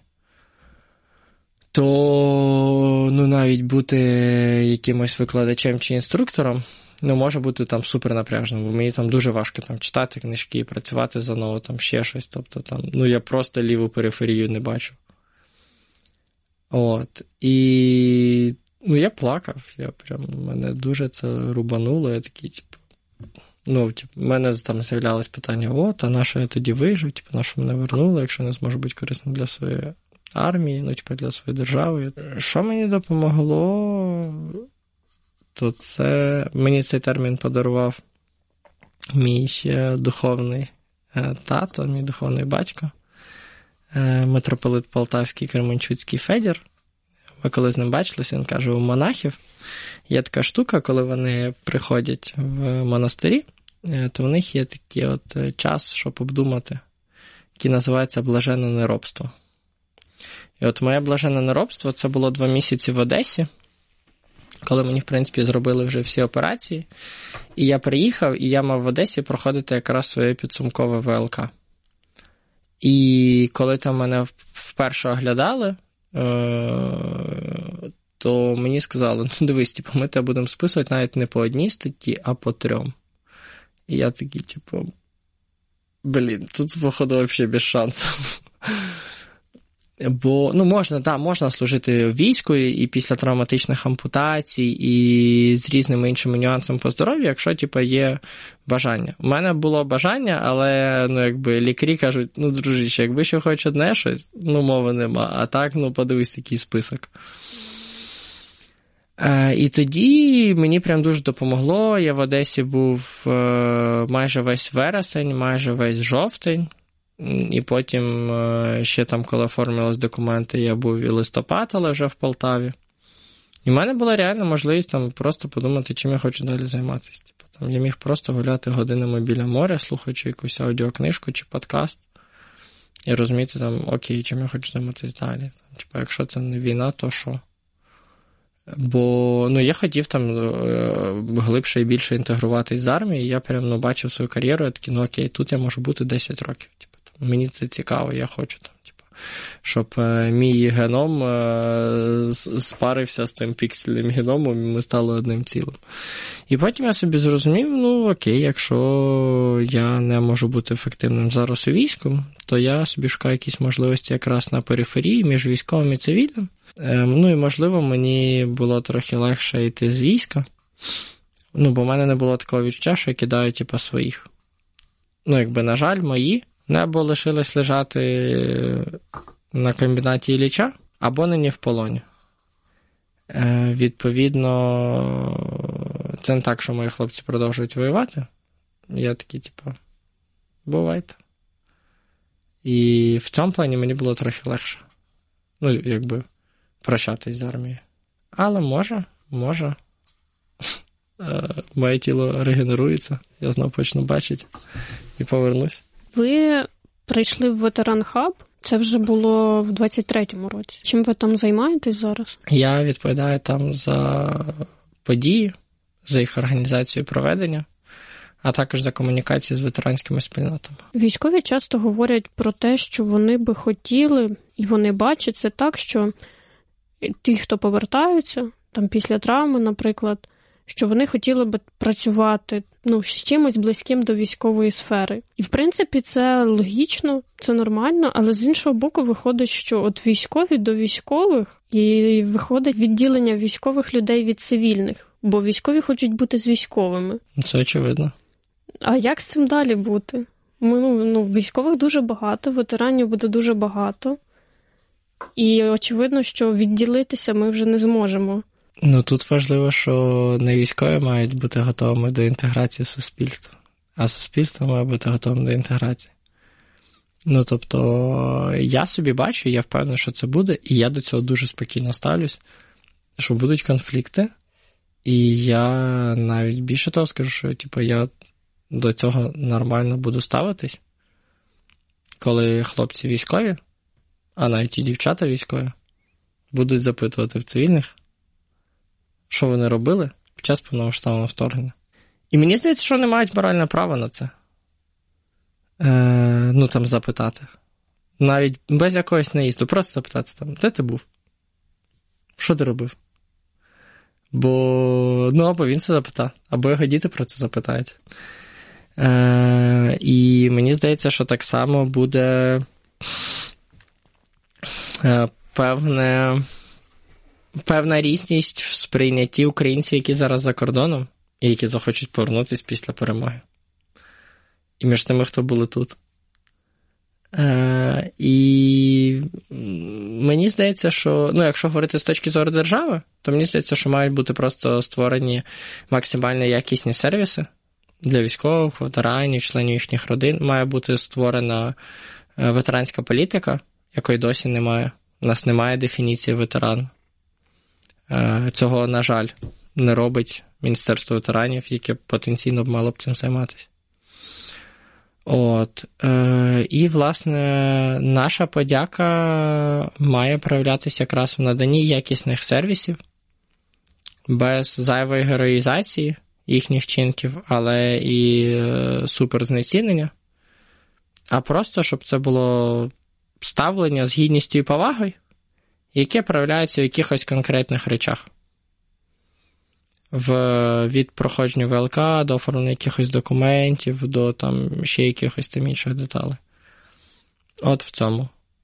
то ну, навіть бути якимось викладачем чи інструктором, ну, може бути там супернапряжним, бо мені там дуже важко там читати книжки, працювати заново, там ще щось, тобто там, ну, я просто ліву периферію не бачу. От, і, ну, я плакав, я прям, мене дуже це рубануло, я такий, типу, ну, типу, в мене там з'являлось питання, от, а на що я тоді вижив, типу, на що мене вернули, якщо не зможу бути корисним для своєї армії, ну, типу, для своєї держави. Що мені допомогло, то це, мені цей термін подарував мій ще духовний тато, мій духовний батько, митрополит Полтавський Кременчуцький Федір. Ви коли з ним бачилися, він каже, у монахів є така штука, коли вони приходять в монастирі, то в них є такий от час, щоб обдумати, який називається блаженне неробство. І от моє блаженне неробство, це було два місяці в Одесі, коли мені, в принципі, зробили вже всі операції. І я приїхав, і я мав в Одесі проходити якраз своє підсумкове В Л К. І коли там мене вперше оглядали, то мені сказали, ну дивись, типу, ми тебе будемо списувати навіть не по одній статті, а по трьом. І я такий, типу, блін, тут, походу, взагалі без шансів. Бо, ну, можна, да, можна служити в війську і після травматичних ампутацій, і з різними іншими нюансами по здоров'ю, якщо, типу, є бажання. У мене було бажання, але, ну, якби, лікарі кажуть, ну, дружище, якби ще хоч одне щось, ну, мови нема, а так, ну, подивись, який список. Е, і тоді мені прям дуже допомогло, я в Одесі був е, майже весь вересень, майже весь жовтень. І потім ще там, коли оформились документи, я був і листопад, але вже в Полтаві. І в мене була реальна можливість там просто подумати, чим я хочу далі займатися. Типу, там, я міг просто гуляти годинами біля моря, слухаючи якусь аудіокнижку чи подкаст, і розуміти, там, окей, чим я хочу займатися далі. Типу, якщо це не війна, то що? Бо ну, я хотів там глибше і більше інтегруватись з армією, і я прям ну, бачив свою кар'єру, я такий, ну окей, тут я можу бути десять років. Мені це цікаво, я хочу там, типу, щоб е, мій геном е, спарився з тим піксельним геномом, і ми стали одним цілим. І потім я собі зрозумів, ну окей, якщо я не можу бути ефективним зараз у війську, то я собі шукаю якісь можливості якраз на периферії між військовим і цивільним. Е, ну і можливо мені було трохи легше йти з війська, ну бо в мене не було такого відчуття, що я кидаю типу своїх. Ну якби, на жаль, мої або лишились лежати на комбінаті Ілліча, або нині в полоні. Е, відповідно, це не так, що мої хлопці продовжують воювати. Я такий, типу, бувайте. І в цьому плані мені було трохи легше. Ну, якби, прощатись з армією. Але може, може, моє тіло регенерується, я знову почну бачити і повернусь. Ви прийшли в ветеран-хаб, Це вже було в двадцять третьому році. Чим ви там займаєтесь зараз? Я відповідаю там за події, за їх організацію і проведення, а також за комунікацію з ветеранськими спільнотами. Військові часто говорять про те, що вони би хотіли, і вони бачать це так, що ті, хто повертаються, там після травми, наприклад, що вони хотіли би працювати ну, з чимось близьким до військової сфери. І, в принципі, це логічно, це нормально, але з іншого боку виходить, що от військові до військових, і виходить відділення військових людей від цивільних, бо військові хочуть бути з військовими. Це очевидно. А як з цим далі бути? Ми, ну, ну, військових дуже багато, ветеранів буде дуже багато. І очевидно, що відділитися ми вже не зможемо. Ну, тут важливо, що не військові мають бути готовими до інтеграції суспільства, а суспільство має бути готовим до інтеграції. Ну, тобто, я собі бачу, я впевнений, що це буде, і я до цього дуже спокійно ставлюсь, що будуть конфлікти, і я навіть більше того скажу, що типу, я до цього нормально буду ставитись, коли хлопці військові, а навіть і дівчата військові, будуть запитувати в цивільних, що вони робили під час повномасштабного вторгнення. І мені здається, що вони мають моральне право на це. Е, ну, там, запитати. Навіть без якогось наїзду. Просто запитати там, де ти був? Що ти робив? Бо, ну, або він це запитав, або його діти про це запитають. Е, і мені здається, що так само буде е, певне... певна різність в сприйнятті українців, які зараз за кордоном, і які захочуть повернутися після перемоги. І між тими, хто були тут. Е, і мені здається, що, ну, якщо говорити з точки зору держави, то мені здається, що мають бути просто створені максимально якісні сервіси для військових, ветеранів, членів їхніх родин. Має бути створена ветеранська політика, якої досі немає. У нас немає дефініції ветеран. Цього, на жаль, не робить Міністерство ветеранів, яке потенційно б мало б цим займатися. От. Е, і, власне, наша подяка має проявлятися якраз в наданні якісних сервісів, без зайвої героїзації їхніх вчинків, але і е, суперзнецінення, а просто, щоб це було ставлення з гідністю і повагою, яке проявляється в якихось конкретних речах. В, від проходження ВЛК до оформлення якихось документів, до там ще якихось там інших деталей. От в цьому.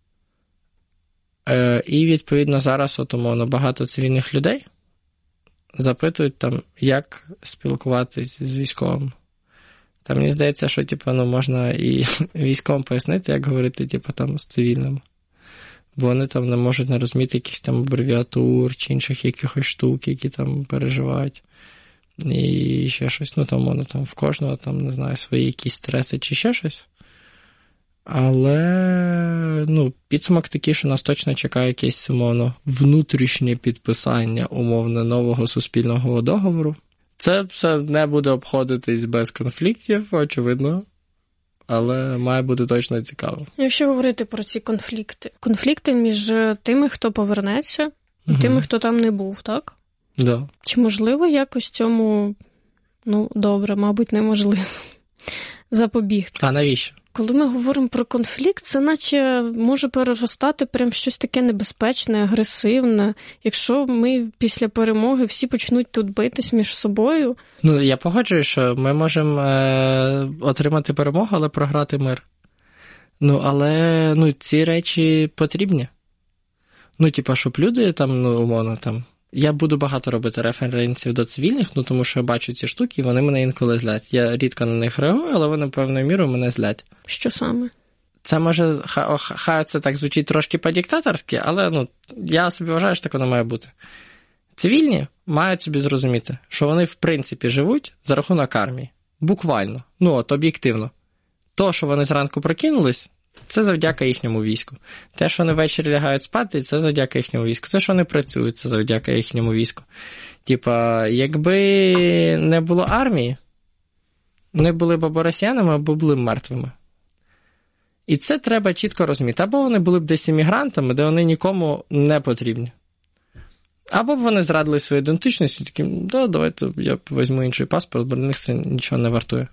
Е, і, відповідно, зараз, от, умовно, багато цивільних людей запитують, там, як спілкуватись з військовим. Там, мені здається, що, типу, ну, можна і військовим пояснити, як говорити, типу, там, з цивільним. Бо вони там не можуть не розуміти якихось там абревіатур чи інших якихось штук, які там переживають. І ще щось. Ну, там, воно там в кожного, там, не знаю, свої якісь стреси чи ще щось. Але, ну, підсумок такий, що нас точно чекає якесь, умовно, внутрішнє підписання, умовно, нового суспільного договору. Це все не буде обходитись без конфліктів, очевидно. Але має бути точно цікаво. Якщо говорити про ці конфлікти. Конфлікти між тими, хто повернеться, і угу. тими, хто там не був, так? Да. Чи можливо якось цьому, ну, добре, мабуть, неможливо, запобігти? А навіщо? Коли ми говоримо про конфлікт, це наче може переростати прям щось таке небезпечне, агресивне. Якщо ми після перемоги всі почнуть тут битись між собою. Ну, я погоджуюсь, що ми можемо е- отримати перемогу, але програти мир. Ну, але, ну, ці речі потрібні. Ну, типа, щоб люди там, ну, умовно, там, я буду багато робити референсів до цивільних, ну, тому що я бачу ці штуки, і вони мене інколи злять. Я рідко на них реагую, але вони певною мірою мене злять. Що саме? Це може, хай, хай це так звучить трошки по-диктаторськи, але, ну, я собі вважаю, що так воно має бути. Цивільні мають собі зрозуміти, що вони, в принципі, живуть за рахунок армії. Буквально. Ну, от, об'єктивно. То, що вони зранку прокинулись, це завдяка їхньому війську. Те, що вони ввечері лягають спати, це завдяки їхньому війську. Те, що вони працюють, це завдяки їхньому війську. Типа, якби не було армії, вони були б або росіянами, або були мертвими. І це треба чітко розуміти. Або вони були б десь іммігрантами, де вони нікому не потрібні. Або б вони зрадили свою ідентичність і такі, да, давайте я візьму інший паспорт, бо для них це нічого не вартує.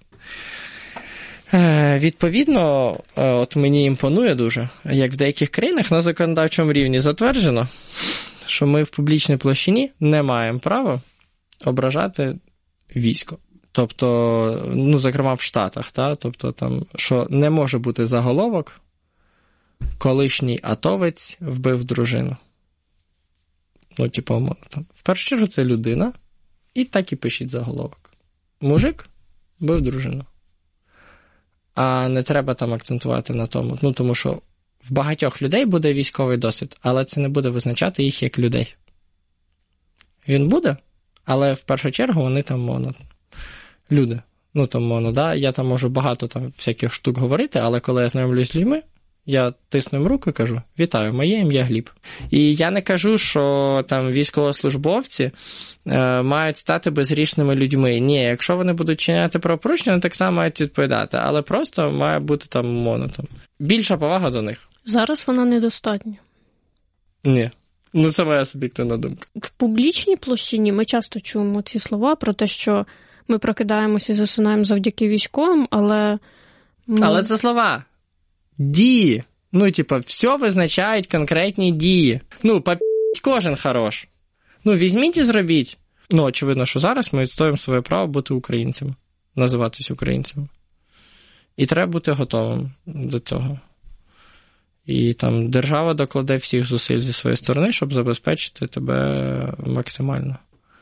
Е, відповідно, от мені імпонує дуже, як в деяких країнах на законодавчому рівні затверджено, що ми в публічній площині не маємо права ображати військо. Тобто, ну, зокрема, в Штатах, та? Тобто, там, що не може бути заголовок «Колишній атовець вбив дружину». Ну, типу, там, в першу чергу це людина, і так і пишіть заголовок. Мужик вбив дружину. А не треба там акцентувати на тому. Ну, тому що в багатьох людей буде військовий досвід, але це не буде визначати їх як людей. Він буде, але в першу чергу вони там моно. Люди. Ну, там моно, да? Я там можу багато там всяких штук говорити, але коли я знайомлюсь з людьми, я тисну їм руку і кажу: «Вітаю, моє ім'я Гліб». І я не кажу, що там військовослужбовці е, мають стати безгрішними людьми. Ні, якщо вони будуть чиняти правопорушення, вони так само мають відповідати. Але просто має бути там моно. Там. Більша повага до них. Зараз вона недостатня. Ні. Ну, це моя суб'єктивна думка. В публічній площині ми часто чуємо ці слова про те, що ми прокидаємося і засинаємо завдяки військовим, але... Ми... Але це слова. Дії. Ну, типа, все визначають конкретні дії. Ну, поп'ять кожен хорош. Ну, візьміть і зробіть. Ну, очевидно, що зараз ми відстоюємо своє право бути українцями. Називатись українцями. І треба бути готовим до цього. І там держава докладе всіх зусиль зі своєї сторони, щоб забезпечити тебе максимально.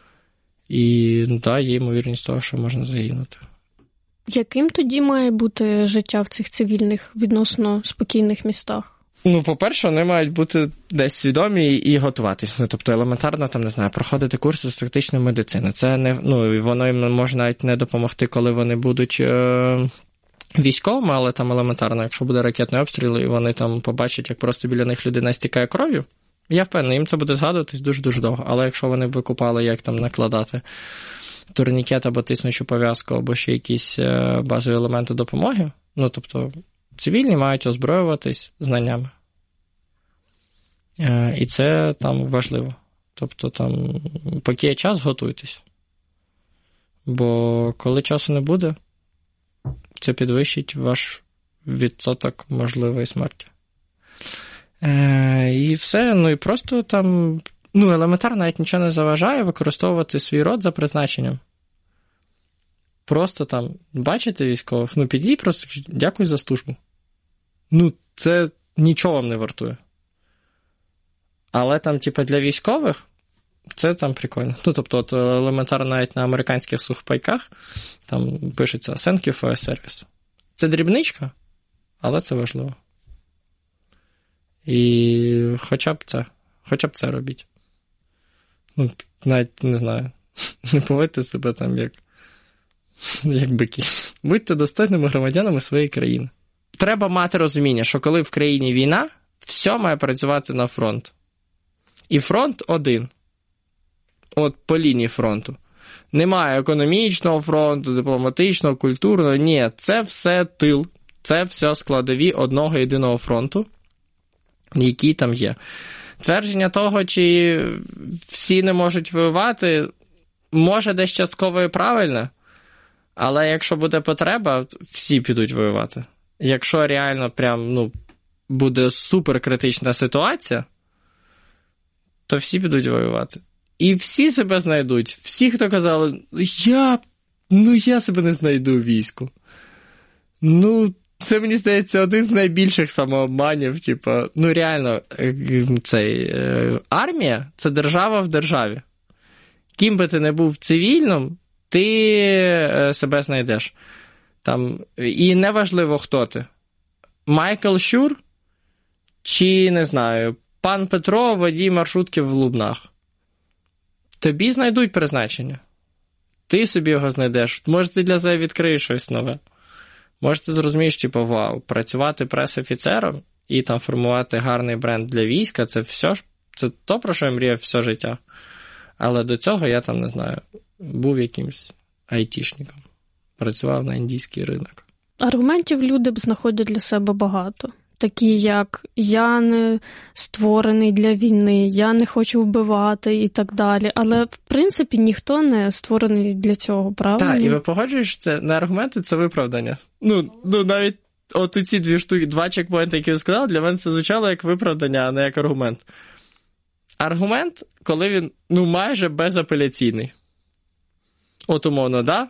І, ну, так, є ймовірність того, що можна загинути. Яким тоді має бути життя в цих цивільних, відносно спокійних містах? Ну, по-перше, вони мають бути десь свідомі і готуватись. Ну, тобто, елементарно, там, не знаю, проходити курси з тактичної медицини. Це не, ну, воно їм може навіть не допомогти, коли вони будуть е- військовими, але там елементарно, якщо буде ракетний обстріл, і вони там побачать, як просто біля них людина стікає кров'ю, я впевнений, їм це буде згадуватись дуже-дуже довго. Але якщо вони викупали, як там накладати турнікет або тиснучу пов'язку, або ще якісь базові елементи допомоги, ну, тобто, цивільні мають озброюватись знаннями. І це там важливо. Тобто, там, поки є час, готуйтесь. Бо коли часу не буде, це підвищить ваш відсоток можливої смерті. Е, і все, ну і просто там, ну, елементарно навіть нічого не заважає використовувати свій род за призначенням. Просто там, бачите військових, ну підійдіть просто, дякую за службу. Ну, це нічого вам не вартує. Але там, типу, для військових це там прикольно. Ну, тобто, от, елементарно навіть на американських сухпайках там пишеться «Thank you for your service». Це дрібничка, але це важливо. І хоча б це, хоча б це робіть. Ну, навіть, не знаю, не поводьте себе там як, як бики. Будьте достойними громадянами своєї країни. Треба мати розуміння, що коли в країні війна, все має працювати на фронт. І фронт один. От по лінії фронту. Немає економічного фронту, дипломатичного, культурного. Ні, це все тил. Це все складові одного єдиного фронту, який там є. Твердження того, чи всі не можуть воювати, може десь частково і правильно, але якщо буде потреба, всі підуть воювати. Якщо реально прям, ну, буде суперкритична ситуація, то всі підуть воювати. І всі себе знайдуть. Всі, хто казали, я, ну я себе не знайду в війську. Ну, це, мені здається, один з найбільших самообманів. Типу, ну реально, цей, е, армія – це держава в державі. Ким би ти не був цивільним, ти е, себе знайдеш. Там, і неважливо, хто ти. Майкл Щур чи, не знаю, пан Петро, водій маршрутки в Лубнах. Тобі знайдуть призначення. Ти собі його знайдеш. Може, ти для себе відкриєш щось нове. Може, ти зрозумієш, типу, вау, працювати прес-офіцером і там формувати гарний бренд для війська, це все ж, це то, про що я мріяв все життя. Але до цього я там, не знаю, був якимсь айтішником. Працював на індійський ринок. Аргументів люди б знаходять для себе багато. Такі як «я не створений для війни», «я не хочу вбивати» і так далі. Але, в принципі, ніхто не створений для цього, правда? Так, і ви погоджуєш, це не аргументи, це виправдання. Ну, ну навіть от ці дві штуки, два чекпоінти, які ви сказали, для мене це звучало як виправдання, а не як аргумент. Аргумент, коли він, ну, майже безапеляційний. От умовно, да?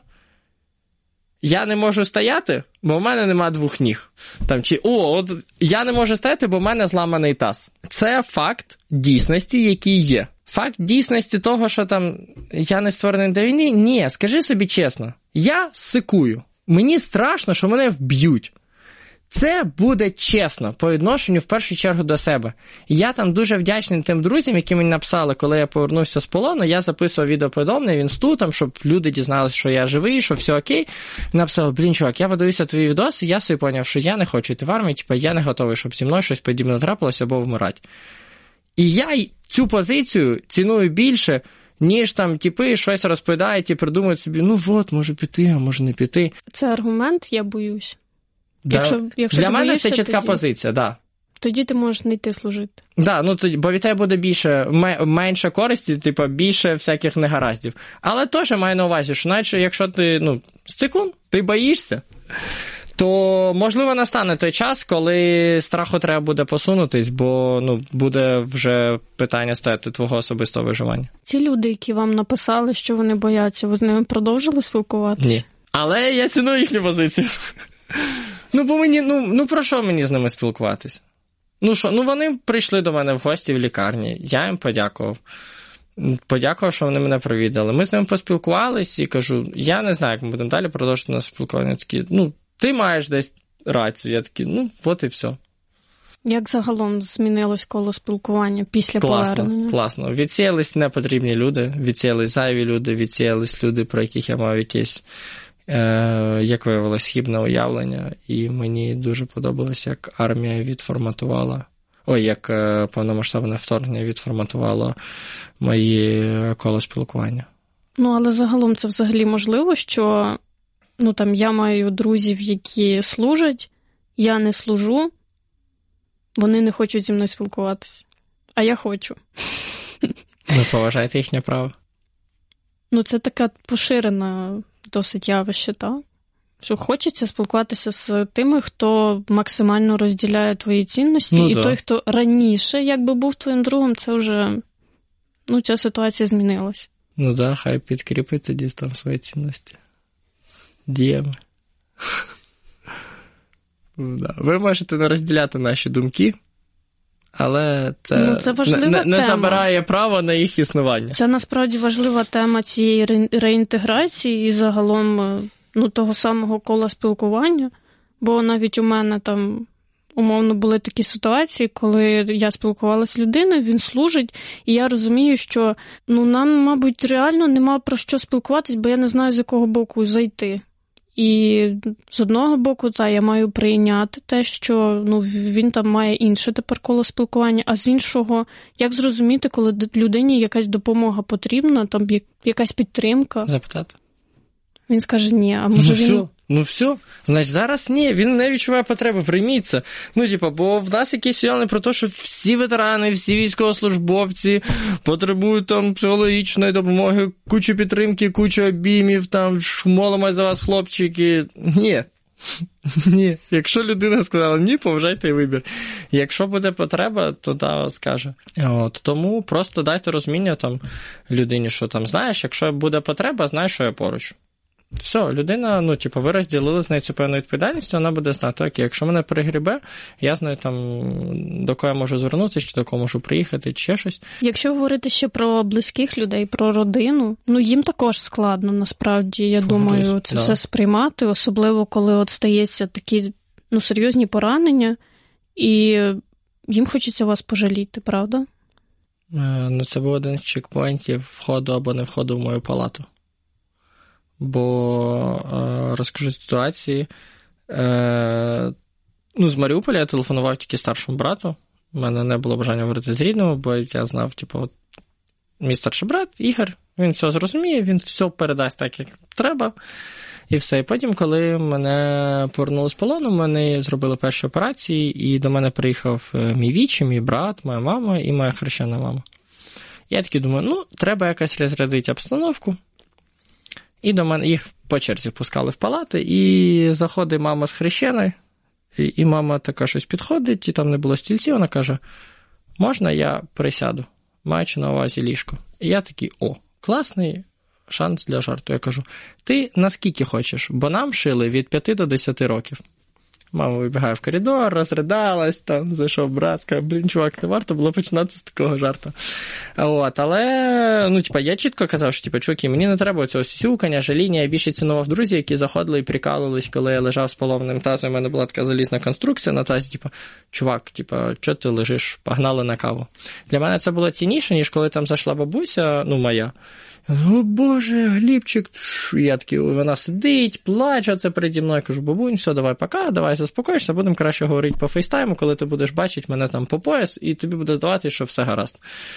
Я не можу стояти, бо в мене нема двох ніг. Там, чи, о, от я не можу стояти, бо в мене зламаний таз. Це факт дійсності, який є. Факт дійсності того, що там я не створений для війни, ні, скажи собі чесно, я сикую. Мені страшно, що мене вб'ють. Це буде чесно по відношенню в першу чергу до себе. Я там дуже вдячний тим друзям, які мені написали, коли я повернувся з полону, я записував відеоповідомлення в інсту, там, щоб люди дізналися, що я живий, що все окей. І написали, блін, чувак, я подивився твої відоси, і я собі поняв, що я не хочу йти в армію, типу, я не готовий, щоб зі мною щось подібне трапилося або вмирати. І я цю позицію ціную більше, ніж там типи щось розповідають і придумують собі, ну от, може піти, а може не піти. Це аргумент, я боюсь. Да. Якщо, якщо Для мене боїшся, це чітка тоді, позиція, так. Да. Тоді ти можеш не йти служити. Да, ну, тоді, бо від тебе буде більше, менше користі, типу, більше всяких негараздів. Але теж маю на увазі, що навіть якщо ти, ну, секунд, ти боїшся, то, можливо, настане той час, коли страху треба буде посунутись, бо, ну, буде вже питання стояти твого особистого виживання. Ці люди, які вам написали, що вони бояться, ви з ними продовжили спілкуватися? Ні. Але я ціную їхню позицію. Ну, бо мені, ну, ну про що мені з ними спілкуватись? Ну що, ну вони прийшли до мене в гості в лікарні, я їм подякував. Подякував, що вони мене провідали. Ми з ними поспілкувались і кажу, я не знаю, як ми будемо далі продовжити наше спілкування. Такі, ну, ти маєш десь рацію. Я такий, ну, от і все. Як загалом змінилось коло спілкування після класно, повернення? Класно. Відсіялись непотрібні люди, відсіялись зайві люди, відсіялись люди, про яких я мав якесь, е, як виявилось, хибне уявлення. І мені дуже подобалось, як армія відформатувала, ой, як е, повномасштабне вторгнення відформатувало мої коло спілкування. Ну, але загалом це взагалі можливо, що, ну, там, я маю друзів, які служать, я не служу, вони не хочуть зі мною спілкуватися. А я хочу. Ви поважаєте їхнє право? Ну, це таке поширене досить явище, так? Що хочеться спілкуватися з тими, хто максимально розділяє твої цінності, ну, і да. Той, хто раніше, якби був твоїм другом, це вже, ну, ця ситуація змінилась. Ну да, хай підкріпить тоді там свої цінності. Діями. Да. Ви можете не розділяти наші думки, але це, ну, це важлива не, не тема. Забирає право на їх існування. Це насправді важлива тема цієї ре- реінтеграції і загалом, ну, того самого кола спілкування, бо навіть у мене там умовно були такі ситуації, коли я спілкувалася з людиною, він служить, і я розумію, що, ну, нам, мабуть, реально нема про що спілкуватись, бо я не знаю, з якого боку зайти. І з одного боку, та, я маю прийняти те, що, ну, він там має інше тепер коло спілкування, а з іншого, як зрозуміти, коли людині якась допомога потрібна, там якась підтримка. Запитати. Він скаже, ні, а може ну, він... Все. Ну все, значить зараз ні, він не відчуває потреби, прийміть це. Ну, типа, бо в нас якісь уявлення про те, що всі ветерани, всі військовослужбовці потребують там психологічної допомоги, кучу підтримки, кучу обіймів, там, молимо за вас, хлопчики. Ні. Ні. Якщо людина сказала ні, поважайте і вибір. Якщо буде потреба, то да, скаже. От, тому просто дайте розуміння там людині, що там, знаєш, якщо буде потреба, знаєш, що я поруч. Все, людина, ну, типу, ви розділили з нею цю певну відповідальність, вона буде знати, окей, якщо мене перегрібе, я знаю там, до кого я можу звернутися, чи до кого можу приїхати, чи ще щось. Якщо говорити ще про близьких людей, про родину, ну, їм також складно, насправді, я думаю, Погодись, це да. все сприймати, особливо, коли от стається такі, ну, серйозні поранення, і їм хочеться вас пожаліти, правда? Е, ну, це був один з чекпоінтів входу або не входу в мою палату. Бо, е, розкажу ситуації, е, ну, з Маріуполя я телефонував тільки старшому брату, у мене не було бажання говорити з рідними, бо я знав, типу, от, мій старший брат, Ігор, Він все зрозуміє, він все передасть так, як треба. І все. І потім, коли мене повернули з полону, мене зробили перші операції, і до мене приїхав мій вічі, мій брат, моя мама і моя хрещена мама. Я такий думаю, ну, треба якось розрядити обстановку. І до мене їх по черзі пускали в палати, і заходить мама з хрещеною, і, і мама така щось підходить, і там не було стільців, вона каже, можна я присяду, маючи на увазі ліжко. І я такий, о, класний шанс для жарту. Я кажу, ти наскільки хочеш, бо нам шили від п'яти до десяти років. Мама вибігає в коридор, розридалась, там зайшов брат, сказав, блін, чувак, не варто було починати з такого жарту. От, але, ну, типа, я чітко казав, що, типа, чуваки, мені не треба цього сюсюкання, жаління, я більше цінував друзів, які заходили і прикалувались, коли я лежав з поломним тазом, у мене була така залізна конструкція на тазі, типа, чувак, типа, чого ти лежиш, погнали на каву. Для мене це було цінніше, ніж коли там зайшла бабуся, ну, моя. О, Боже, Глібчик, я такий, вона сидить, плаче це переді мною, кажу, бабунь, все, давай пока, давай заспокоїшся, будемо краще говорити по фейстайму, коли ти будеш бачити мене там по пояс, і тобі буде здаватися, що все гаразд.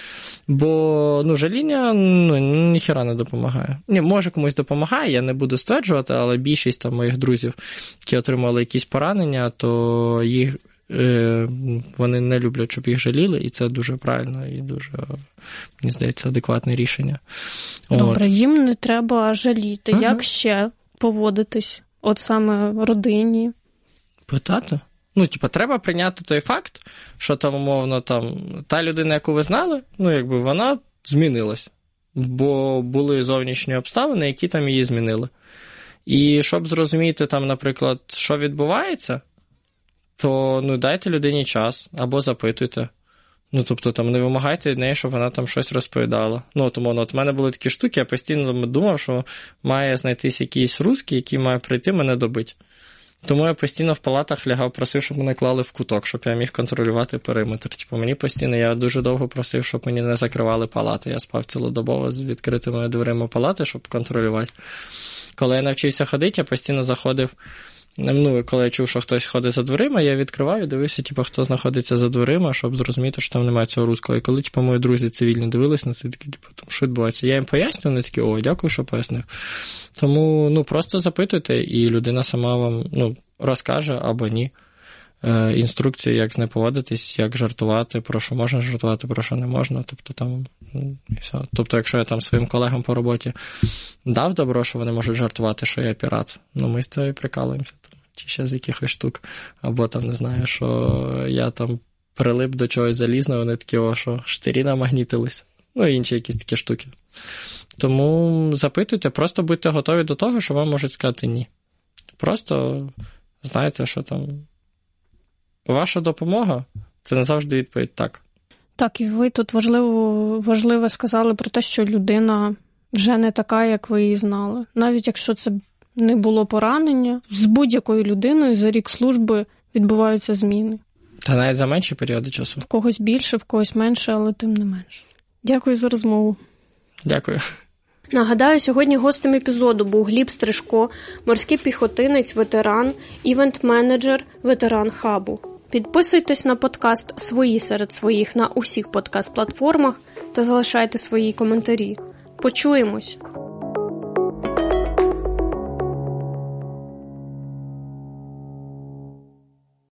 Бо, ну, жаління, ну, ніхера не допомагає. Ні, може комусь допомагає, я не буду стверджувати, але більшість там моїх друзів, які отримали якісь поранення, то їх вони не люблять, щоб їх жаліли, і це дуже правильно, і дуже, мені здається, адекватне рішення. Добре, От. Їм не треба жаліти. Ага. Як ще поводитись? От саме родині? Питати? Ну, типа, треба прийняти той факт, що там, умовно, там, та людина, яку ви знали, ну, якби, вона змінилась. Бо були зовнішні обставини, які там її змінили. І щоб зрозуміти, там, наприклад, що відбувається, то, ну, дайте людині час, або запитуйте. Ну, тобто, там, не вимагайте від неї, щоб вона там щось розповідала. Ну, тому, от, у мене були такі штуки, я постійно думав, що має знайтись якийсь русський, який має прийти мене добити. Тому я постійно в палатах лягав, просив, щоб мене клали в куток, щоб я міг контролювати периметр. Типу, мені постійно, я дуже довго просив, щоб мені не закривали палати. Я спав цілодобово з відкритими дверима палати, щоб контролювати. Коли я навчився ходити, я постійно заходив. Ну, коли я чув, що хтось ходить за дверима, я відкриваю і дивився, типу, хто знаходиться за дверима, щоб зрозуміти, що там немає цього русского. І коли, типу, мої друзі цивільні дивились на це, такі, типу, там, що відбувається? Я їм поясню, вони такі, о, дякую, що пояснив. Тому, ну, просто запитуйте, і людина сама вам, ну, розкаже або ні. Е, інструкцію, як з нею поводитись, як жартувати, про що можна жартувати, про що не можна. Тобто, там, і все. Тобто, якщо я там своїм колегам по роботі дав добро, що вони можуть жартувати, що я пірат, ну, ми з цього і прикалуємося. Чи ще з якихось штук. Або там, не знаю, що я там прилип до чогось залізного, вони такі, о, що штирі намагнітились. Ну, і інші якісь такі штуки. Тому запитуйте, просто будьте готові до того, що вам можуть сказати ні. Просто знаєте, що там ваша допомога – це не завжди відповідь так. Так, і ви тут важливо, важливо сказали про те, що людина вже не така, як ви її знали. Навіть якщо це не було поранення, з будь-якою людиною за рік служби відбуваються зміни. Та навіть за менші періоди часу. В когось більше, в когось менше, але тим не менше. Дякую за розмову. Дякую. Нагадаю, сьогодні гостем епізоду був Гліб Стрижко, морський піхотинець, ветеран, івент-менеджер, ветеран хабу. Підписуйтесь на подкаст «Свої серед своїх» на усіх подкаст-платформах та залишайте свої коментарі. Почуємось!